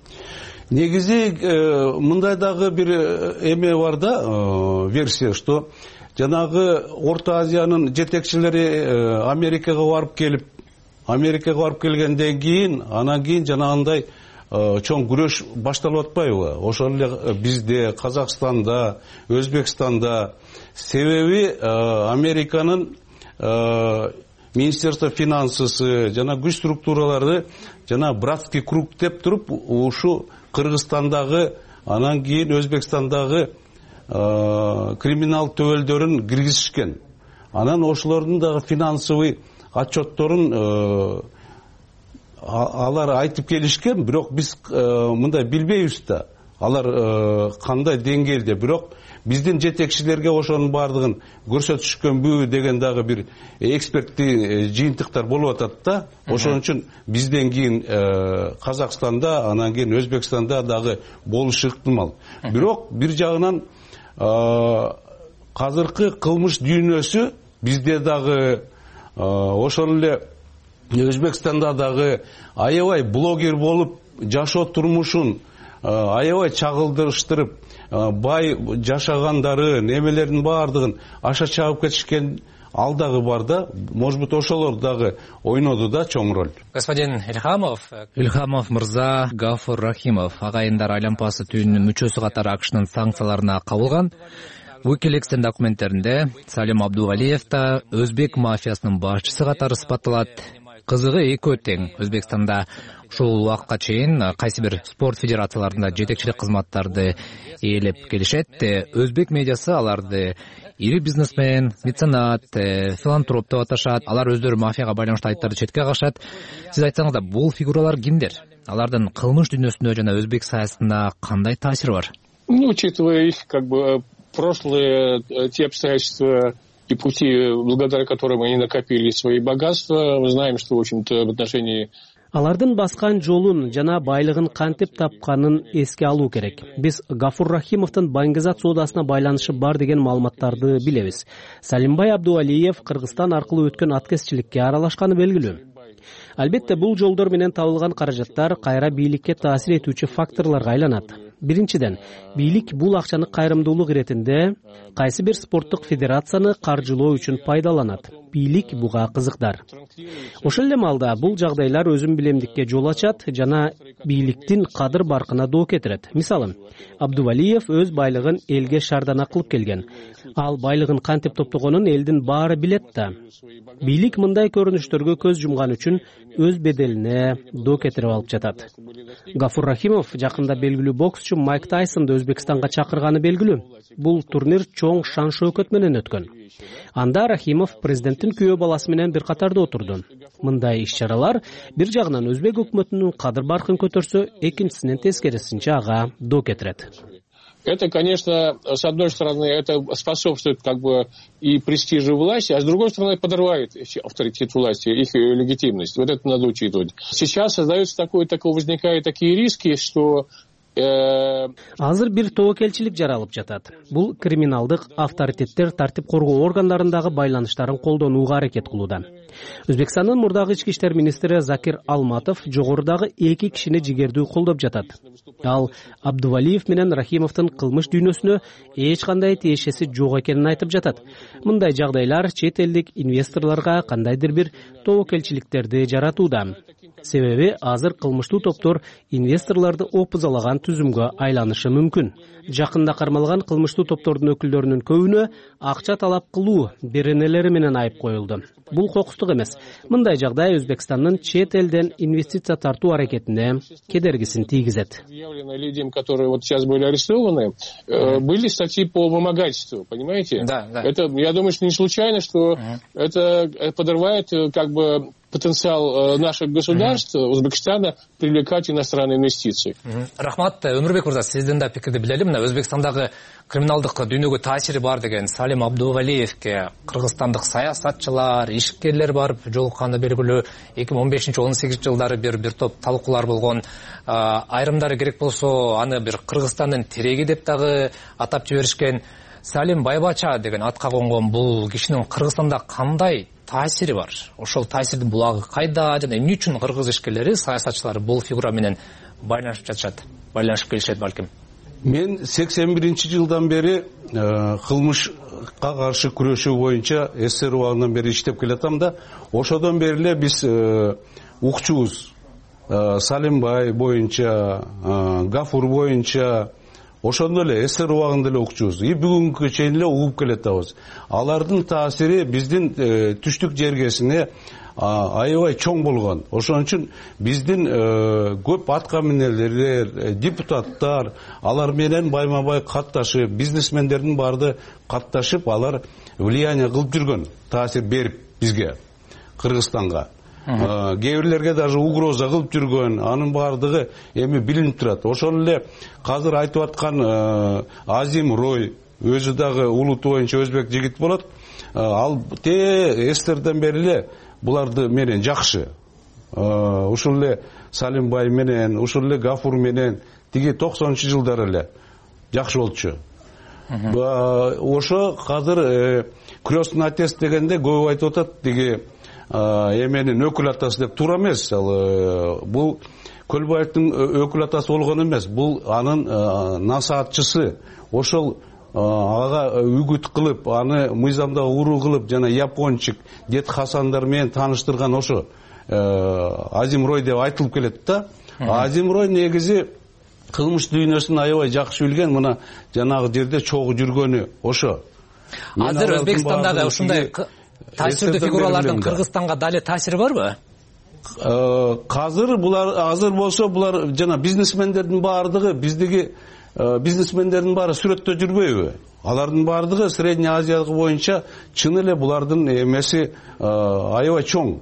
Негизи мындай дагы бир эме бар да, версия, что жанагы Орто Азиянын жетекчилери Америкага барып келгенден кийин, анан кийин жанагындай чоң күрөш башталып атпайбы? Ошол эле бизде, Казакстанда, Өзбекстанда. Себеби Американын Министерство финансысы, жана күч структуралары, жана братский круг деп туруп, ушу Кыргызстандагы, анан кийин Өзбекстандагы криминал төбөлдөрүн киргизишкен. Анан ошолордун дагы финансовый отчетторун алар айтып келишкен, бирок биз мындай билбейбиз да. Алар кандай деңгээлде, бирок биздин жетекчилерге ошонун бардыгын көрсөтүшкөнбү деген дагы бир эксперттик жыйынтыктар болуп атат да. Ошон үчүн бизден кийин Казакстанда, анан кийин Өзбекстанда дагы болушу ыктымал. Бирок бир жагынан казыркы кылмыш дүйнөсү бизде дагы ошол эле Өзбекстанда дагы аябай блогер болуп жашоо турмушун аябай чагылдырыштырып, бай жашагандары, немелердин бардыгын аша чабып кетишкен алдағы барда, может быть, ошолор дагы ойноду да чоң роль. Господин Ильхамов мырза, Гафур Рахимов агайындар айланпасы түйүнүнүн мүчөсү катары АКШнын санкцияларына кабылган. Wikileaks'in документтеринде Салим Абдувалиев да өзбек мафиясынын башчысы катары сыпатталат. Кызыгы экөө тең. Өзбекстанда ушул убакка чейин кайсы бир спорт федерацияларында жетекчилик кызматтарды ээлеп келишет. Өзбек медиасы аларды ири бизнесмен, меценат, филантроп деп аташат. Алар өздөрү мафияга байланыштуу айыптарды четке кагышат. Сиз айтсаңыз да, бул фигуралар кимдер? Алардын кылмыш дүйнөсүндө жана өзбек саясатында кандай таасири бар? Учитывая их прошлые те обстоятельства и пути, благодаря которым они накопили свои богатства, мы знаем, что, в общем-то, в отношении... Алардын баскан жолун жана байлыгын кантип тапканын эске алуу керек. Биз Гафур Рахимовдун баңгизат соодасына байланышы бар деген маалыматтарды билебиз. Салимбай Абдувалиев Кыргызстан аркылуу өткөн аткезчиликке аралашканы белгилүү. Албетте бул жолдор менен табылган каражаттар кайра бийликке таасир этүүчү факторлорго айланат. Биринчиден, бийлик бул акчаны кайрымдуулук иретинде кайсы бир спорттук федерацияны каржылоо үчүн пайдаланат. Бийлик буга кызыкдар. Ошол эле маалда бул жагдайлар өзүн билемдикке жол ачат жана бийликтин кадыр баркына доо кетирет. Мисалы, Абдувалиев өз байлыгын элге шардана кылып келген. Ал байлыгын кантип топтогонун элдин баары билет да. Бийлик мындай көрүнүштөргө көз жумган үчүн өз беделине доо кетирип алып жатат. Гафур Рахимов жакында белгилүү боксчу Майк Тайсонду Өзбекстанга чакырганы белгилүү. Бул турнир чоң шан шөкөт менен өткөн. Анда Рахимов президенттин күйөө баласы менен бир катарда отурду. Мындай иш-чаралар бир жагынан өзбек өкмөтүнүн кадыр баркын көтөрсө, экинчисинен тескерисинче ага доо кетирет. Это, конечно, с одной стороны, это способствует и престижу власти, а с другой стороны, подрывает авторитет власти, их легитимность. Вот это надо учитывать. Сейчас создается возникают такие риски, что Азыр бир тобокелчилик жаралып жатат. Бул криминалдык авторитеттер тартип коргоо органдарындагы байланыштарын колдонууга аракет кылууда. Өзбекстандын мурдагы ички иштер министри Закир Алматов жогорудагы эки кишини жигердүү колдоп жатат. Ал Абдувалиев менен Рахимовдун кылмыш дүйнөсүнө эч кандай тиешеси жок экенин айтып жатат. Мындай жагдайлар чет элдик инвесторлорго кандайдыр бир тобокелчиликтерди жаратууда. Себеби азыр кылмыштуу топтор инвесторлорду опузалаган түзүмгө айланышы мүмкүн. Жакында кармалган кылмыштуу топтордун өкүлдөрүнүн көбүнө акча талап кылуу беренелери менен айып коюлду. Бул кокустук эмес. Мындай жагдай Өзбекстандын чет элден инвестиция тартуу аракетине кедергисин тийгизет. Людям, которые вот сейчас были арестованы, были статьи по вымогательству, понимаете? Да. Это, я думаю, что не случайно, что это подрывает потенциал наших государств, Узбекистана, привлекать иностранные инвестиции. Рахмат, Өмүрбек мырза, сизден да пикирди билели. Мына Өзбекстандагы криминалдык дүйнөгө таасири бар деген Салим Абдувалиевке кыргызстандык саясатчылар, ишкерлер барып жолукканы белгилүү. 2015-18 жылдары бир топ талкуулар болгон. Айрымдары керек болсо, аны бир Кыргызстандын тереги деп дагы атап жиберишкен. Салим Байбача деген атка конгон бул кишинин Кыргызстанда кандай таасири бар? Ошол таасирдин булагы кайда жана эмне үчүн кыргыз ишкерлери, саясатчылары бул фигура менен байланышып жатышат, байланышып келишет балким? Мен 81-жылдан бери кылмышка каршы күрөшүү боюнча СССР убагынан бери иштеп келатам да, ошодон бери эле биз укчубуз. Салимбай боюнча, Гафур боюнча, ошондо эле СССР убагында эле укчубуз. Бүгүнкү чейин эле угуп келатабыз. Алардын таасири биздин түштүк жергесине аябай чоң болгон. Ошон үчүн биздин көп атка минелер, депутаттар, алар менен байма-бай катташып, бизнесмендердин барды катташып, алар влияние кылып жүргөн, таасир берип бизге, Кыргызстанга. Кээ бирлерге даже угроза кылып жүргөн, анын бардыгы эми билинип турат. Ошол эле азыр айтып аткан Азим Рой, өзү дагы улуты боюнча өзбек жигит болот. Ал СССРден бери эле буларды менен жакшы. Ушул эле Салимбай менен, ушул эле Гафур менен тиги 90-жылдары эле жакшы болчу. Ошо азыр крестный отец дегенде көп айтып атат, тиги эменин өкүл атасы деп туура эмес. Бул Көлбаевдин өкүл атасы болгон эмес. Бул анын насаатчысы. Ошол ага үгүт кылып, аны мыйзамда уруу кылып, жана япончик Дед Хасандар менен тааныштырган ошо Азим Рой деп айтылып келет да. Азим Рой негизи кылмыш дүйнөсүн аябай жакшы билген, мына жанагы жерде чогуу жүргөнү ошо. Азыр Өзбекстандагы ушундай таасирдүү фигуралардын Кыргызстанга дали таасири барбы? Азыр болсо булар жана бизнесмендердин баардыгы, биздеги бизнесмендердин баары сүрөттө жүрбөйбү? Алардын баардыгы Средний Азия боюнча чын эле булардын эмеси аябай чоң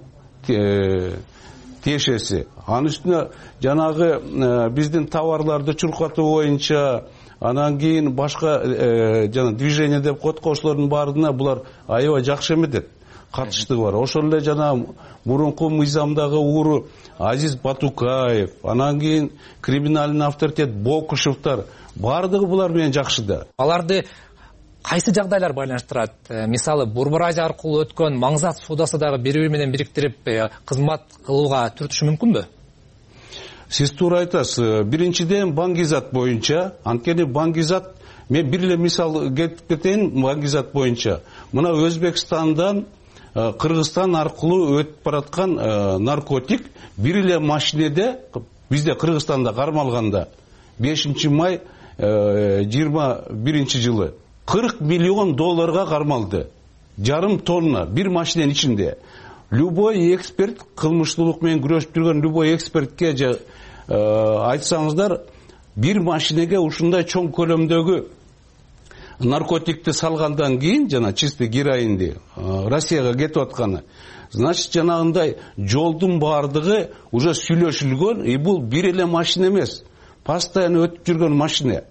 тиешеси. Анын үстүнө жанагы биздин товарларды чуркатуу боюнча, анан кийин башка жана движение деп коет, ошолордун баарына булар аябай жакшы эметет. Катыштыгы бар. Ошол эле жана мурунку мыйзамдагы ууру Азиз Батукаев, анан кийин криминальный авторитет Бокушевтар, баардыгы булар менен жакшы да. Аларды кайсы жагдайлар байланыштырат? Мисалы, Борбор Азия аркылуу өткөн маңзат суудасы дагы бири-бири менен бириктирип кызмат кылууга түртүшү мүмкүнбү? Сиз туура айтасыз. Биринчиден Баңгизат боюнча, анткени Баңгизат, мен бир эле мисал кетейин Баңгизат боюнча. Мына Өзбекстандан Кыргызстан аркылуу өтүп бараткан наркотик бир эле машинеде, бизде Кыргызстанда кармалганда 5 май 21 жылы 40 миллион долларга кармалды. Жарым тонна бир машиненин ичинде. Любой эксперт, кылмыштуулук менен күрөшүп жүргөн любой экспертке айтсаңыздар, бир машинеге ушундай чоң көлөмдөгү наркотикти салгандан кийин, жана чисти героинди Россияга кетип атканы, значит жанагындай жолдун баардыгы уже сүйлөшүлгөн, и бул бир эле машина эмес, постоянно өтүп жүргөн машина.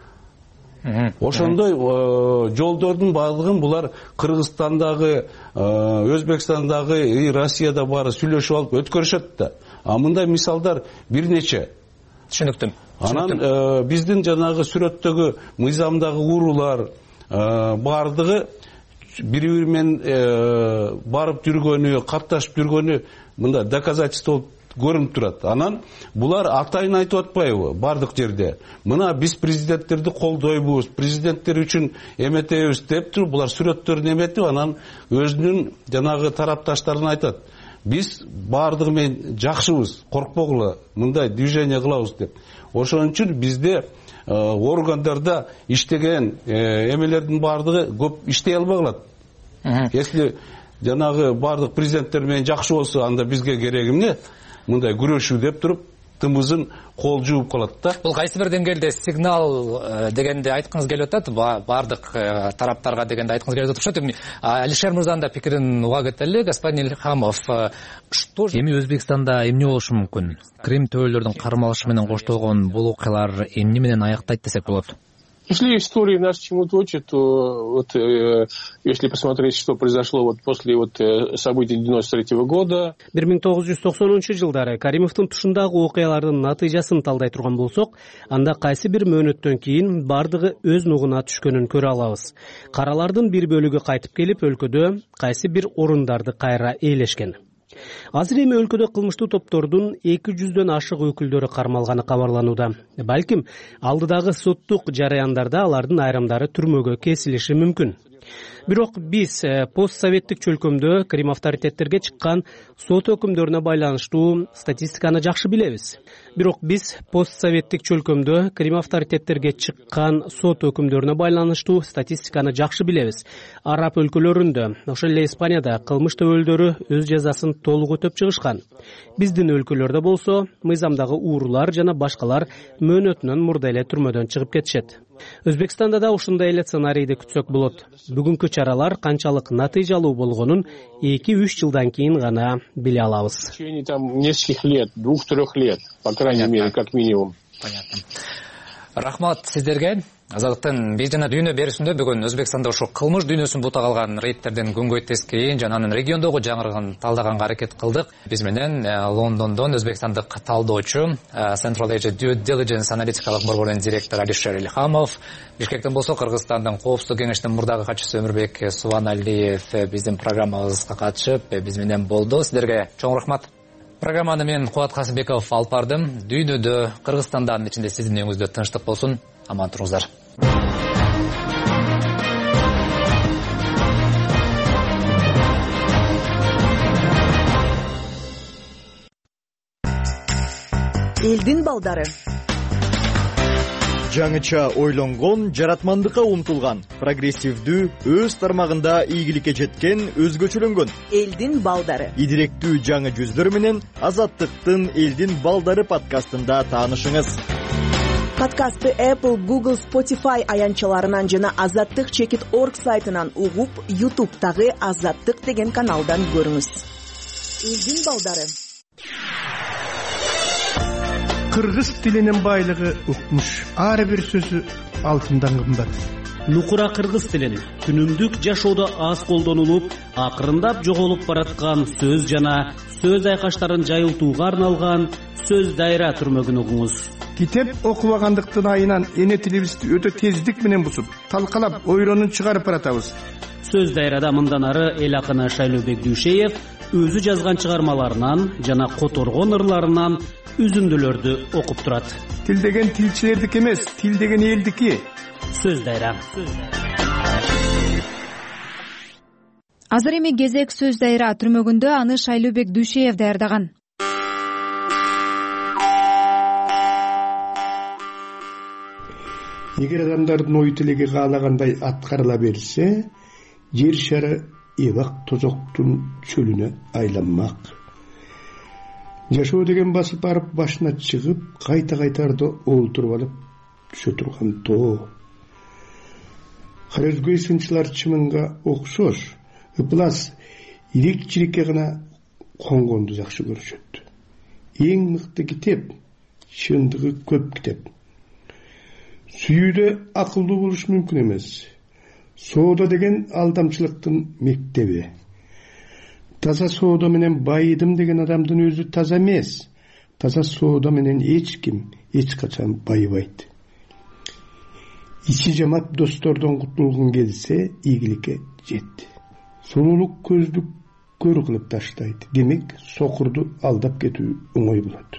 Ошондой жолдордун баардыгын булар Кыргызстандагы, Өзбекстандагы и Россияда баары сүйлөшүп алып өткөрүшөт да. А мындай мисалдар бир нече. Түшүнүктүм. Анан биздин жанагы сүрөттөгү мыйзамдагы уурулар баардыгы бири-бири менен барып жүргөнү, катташып жүргөнү мында доказательство болуп көрүнүп турат. Анан булар атайын айтып атпайбы бардык жерде? Мына биз президенттерди колдойбуз, президенттер үчүн эметебиз деп туруп, булар сүрөттөрүн эметип, анан өзүнүн жанагы тарапташтарына айтат. Биз баардыгы менен жакшыбыз, коркпогула, мындай движение кылабыз деп. Ошон үчүн бизде органдарда иштеген эмелердин баардыгы көп иштей албай калат. Если жанагы баардык президенттер менен жакшы болсо, анда бизге кереги эмне? Мындай күрөшүү деп туруп, тымызын кол жууп калат да. Бул кайсы бир деңгээлде сигнал дегенде айткыңыз келип атат, баардык тараптарга дегенде айткыңыз келип атышат. Алишер мырзанын да пикирин уга кетели. Господин Ильхамов, что эми Өзбекстанда эмне болушу мүмкүн? Крим төбөлдөрдүн кармалышы менен коштолгон бул окуялар эмне менен аяктайт десек болот? Если история нас чему-то учит, то вот, если посмотреть, что произошло вот после событий 93-го года. 1990 Каримовдун тушундагы окуялардын натыйжасын талдай турган болсок, анда кайсы бир мөөнөттөн кийин бардыгы өз нугуна түшкөнүн көрө алабыз. Каралардын бир бөлүгү кайтып келип, өлкөдө кайсы бир орундарды кайра ээлешкен. Азыр эми өлкөдө кылмыштуу топтордун 200дөн ашык өкүлдөрү кармалганы кабарланууда. Балким алдыдагы соттук жараяндарда алардын айрымдары түрмөгө кесилиши мүмкүн. Бирок биз постсоветтик чөлкөмдө Крим авторитеттерге чыккан сот өкүмдөрүнө байланыштуу статистиканы жакшы билебиз. Бирок биз постсоветтик чөлкөмдө Крим авторитеттерге чыккан сот өкүмдөрүнө байланыштуу статистиканы жакшы билебиз. Араб өлкөлөрүндө, ошол эле Испанияда кылмыш төбөлдөрү өз жазасын толук өтөп чыгышкан. Биздин өлкөлөрдө болсо, мыйзамдагы уурулар жана башкалар мөөнөтүнөн мурда эле түрмөдөн чыгып кетишет. Өзбекстанда да ушундай эле сценарийди күтсөк болот. Бүгүнкү чаралар канчалык натыйжалуу болгонун 2-3 жылдан кийин гана биле алабыз. В течение нескольких лет, 2-3 лет, по крайней мере, как минимум. Понятно. Рахмат сиздерге. Азаттыктын биз жана дүйнө берүүсүндө бүгүн Өзбекстанда ошо кылмыш дүйнөсүн бутак алган рейдтердин күнгөй тескейин жана анын региондогу жаңырыгын талдаганга аракет кылдык. Биз менен Лондондон өзбекстандык талдоочу, Central Asia Due Diligence аналитикалык борборунун директору Алишер Ильхамов, Бишкектен болсо Кыргызстандын коопсуздук кеңешинин мурдагы катчысы Өмүрбек Субаналиев биздин программабызга катышып, биз менен болду. Сиздерге чоң рахмат. Программаны мен Кубат Касымбеков алып бардым. Дүйнөдө, Кыргызстандын ичинде сиздин үйүңүздө тынчтык болсун. Аман туруңуздар. элдин балдары. Жаңыча ойлонгон, жаратмандыкка умтулган, прогрессивдүү, өз тармагында ийгиликке жеткен, өзгөчөлөнгөн элдин балдары. Идиректүү жаңы жүздөр менен Азаттыктын элдин балдары подкастында таанышыңыз. Подкастты Apple, Google, Spotify аянчаларынан жана azattik.org сайтынан угуп, YouTube'тагы Азаттык деген каналдан көрүңүз. Элдин балдары. Кыргыз тилинин байлыгы укмуш. Ар бир сөзү алтындан кымбат. Нукура кыргыз тилин күнүмдүк жашоодо аз колдонулуп, акырындап жоголуп бараткан сөз жана сөз айкаштарын жайылтууга арналган сөз дайра түрмөгүн угуңуз. Китеп окубагандыктын айынан эне тилибизди өтө тездик менен бусуп, талкалап, ойронун чыгарып баратабыз. Сөз дайрада мындан ары эл акыны Шайлообек Дүйшеев өзү жазган чыгармаларынан жана которгон ырларынан үзүндүлөрдү окуп турат. Тил деген тилчилердики эмес, тил деген элдики. Сөз дайра. Азыр эми кезек сөз дайра түрмөгүндө аны Шайлообек Дүйшеев даярдаган. Эгер адамдардын ой тилеги каалагандай аткарыла берсе, жер шары эбак тозоктун чөлүнө айланмак. Жашоо деген басып барып башына чыгып, кайта-кайтарда олтуруп алып түшө турган тоо. Харözgöй сынчылар чымынга окшош, ыплас ирик-чирикке гана конгонду жакшы көрүшөт. Эң мыкты китеп, чындыгы көп китеп. Сүйүүдө акылдуу болуш мүмкүн эмес. Соода деген алдамчылыктын мектеби. Таза соода менен байыдым деген адамдын өзү таза эмес. Таза соода менен эч ким эч качан байыбайт. Ичи жамап достордон кутулгун келсе, ийгиликке жет. Сонулук көздү көр кылып таштайт. Демек, сокурду алдап кетүү оңой болот.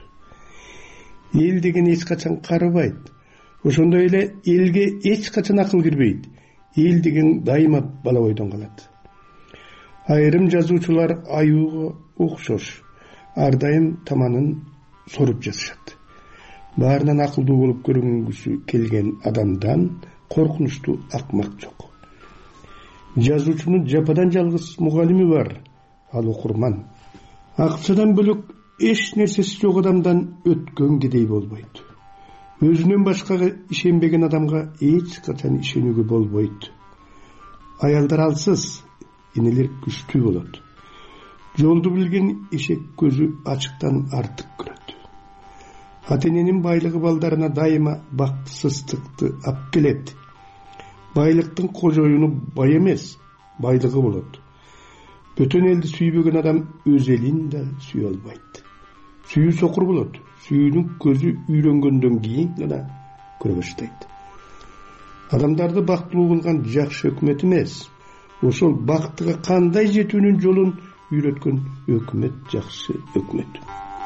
Эл деген эч качан карыбайт. Ошондой эле элге эч качан акыл кирбейт. Эл деген дайыма бала бойдон калат. Айрым жазуучулар аюуга окшош, ар дайым таманын соруп жатышат. Баарынан акылдуу болуп көрүнгүсү келген адамдан коркунучтуу акмак жок. Жазуучунун жападан жалгыз мугалими бар, ал окурман. Акчадан бөлөк эч нерсеси жок адамдан өткөн кедей болбойт. Өзүнөн башкага ишенбеген адамга эч качан ишенүүгө болбойт. Аялдар алсыз, энелер күчтүү болот. Жолду билген эшек көзү ачыктан артык көрөт. Ата-эненин байлыгы балдарына дайыма бактысыздыкты алып келет. Байлыктын кожоюну бай эмес, байлыгы болот. Бөтөн элди сүйбөгөн адам өз элин да сүйө албайт. Сүйүү сокур болот. Сүйүүнүн көзү үйрөнгөндөн кийин гана көрө баштайт. Адамдарды бактылуу кылган жакшы өкмөт эмес, ошол бактыга кандай жетүүнүн жолун үйрөткөн өкмөт жакшы өкмөт.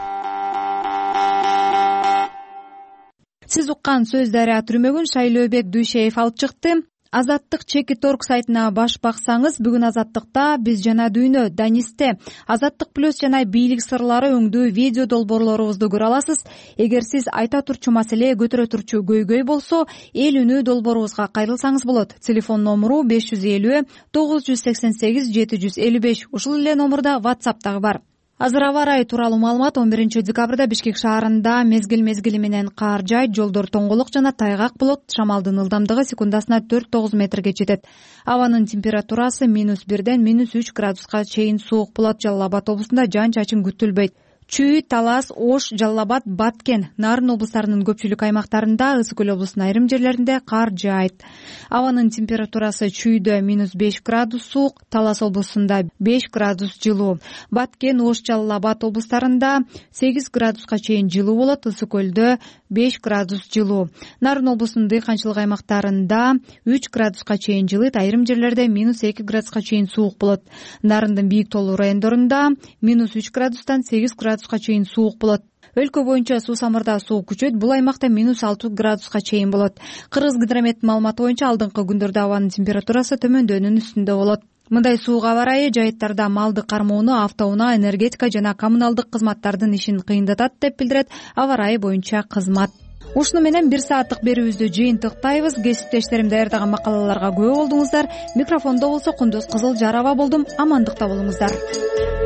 Сиз уккан сөз дайра түрмөгүн Шайлообек Дүйшеев алып чыкты. Азаттык.org сайтына баш баксаңыз, бүгүн Азаттыкта биз жана дүйнө Данисте Азаттык плюс жана бийлик сырлары өңдүү видео долбоорлорубузду көрө аласыз. Эгер сиз айта турчу маселе көтөрө турчу көйгөй болсо, эл үнү долбоорубузга кайрылсаңыз болот. Телефон номуру 550 988 755. Ушул эле номурда WhatsApp дагы бар. Азыр аба ырайы тууралуу маалымат. 11 декабрда Бишкек шаарында мезгил менен кар жаайт, жолдор тоңголок жана тайгак болот. Шамалдын ылдамдыгы секундасына 4-9 метрге жетет. Абанын температурасы -1ден -3 градуска чейин суук болот. Жалал Абад облусунда жаан-чачын күтүлбөйт. Чүй, Талас, Ош, Жалал Абад, Баткен, Нарын облустарынын көпчүлүк аймактарында, Ысык Көл облусунун айрым жерлеринде кар жаайт. Абанын температурасы Чүйдө -5 градус суук, Талас облусунда 5 градус жылуу. Баткен, Ош, Жалал Абад облустарында 8 градуска чейин жылуу болот, Ысык Көлдө 5 градус жылуу. Нарын облусунун дыйканчылык аймактарында 3 градуска чейин жылыйт, айрым жерлерде -2 градуска чейин суук болот. Нарындын бийик тоолуу райондорунда -3 градустан 8 градуска чейин суук болот. Өлкө боюнча суусамырда суук күчөйт, бул аймакта -6 градуска чейин болот. Кыргыз гидрометтин маалыматы боюнча алдыңкы күндөрдө абанын температурасы төмөндөөнүн үстүндө болот. мындай суук аба ырайы жайыттарда малды кармоону, автоунаа, энергетика жана коммуналдык кызматтардын ишин кыйындатат деп билдирет аба ырайы боюнча кызмат. Ушуну менен 1 сааттык берүүбүздү жыйынтыктайбыз. Кесиптештерим даярдаган макалаларга күбө болдуңуздар. Микрофондо болсо Кундуз Кызыл Жарова болдум. Амандыкта болуңуздар.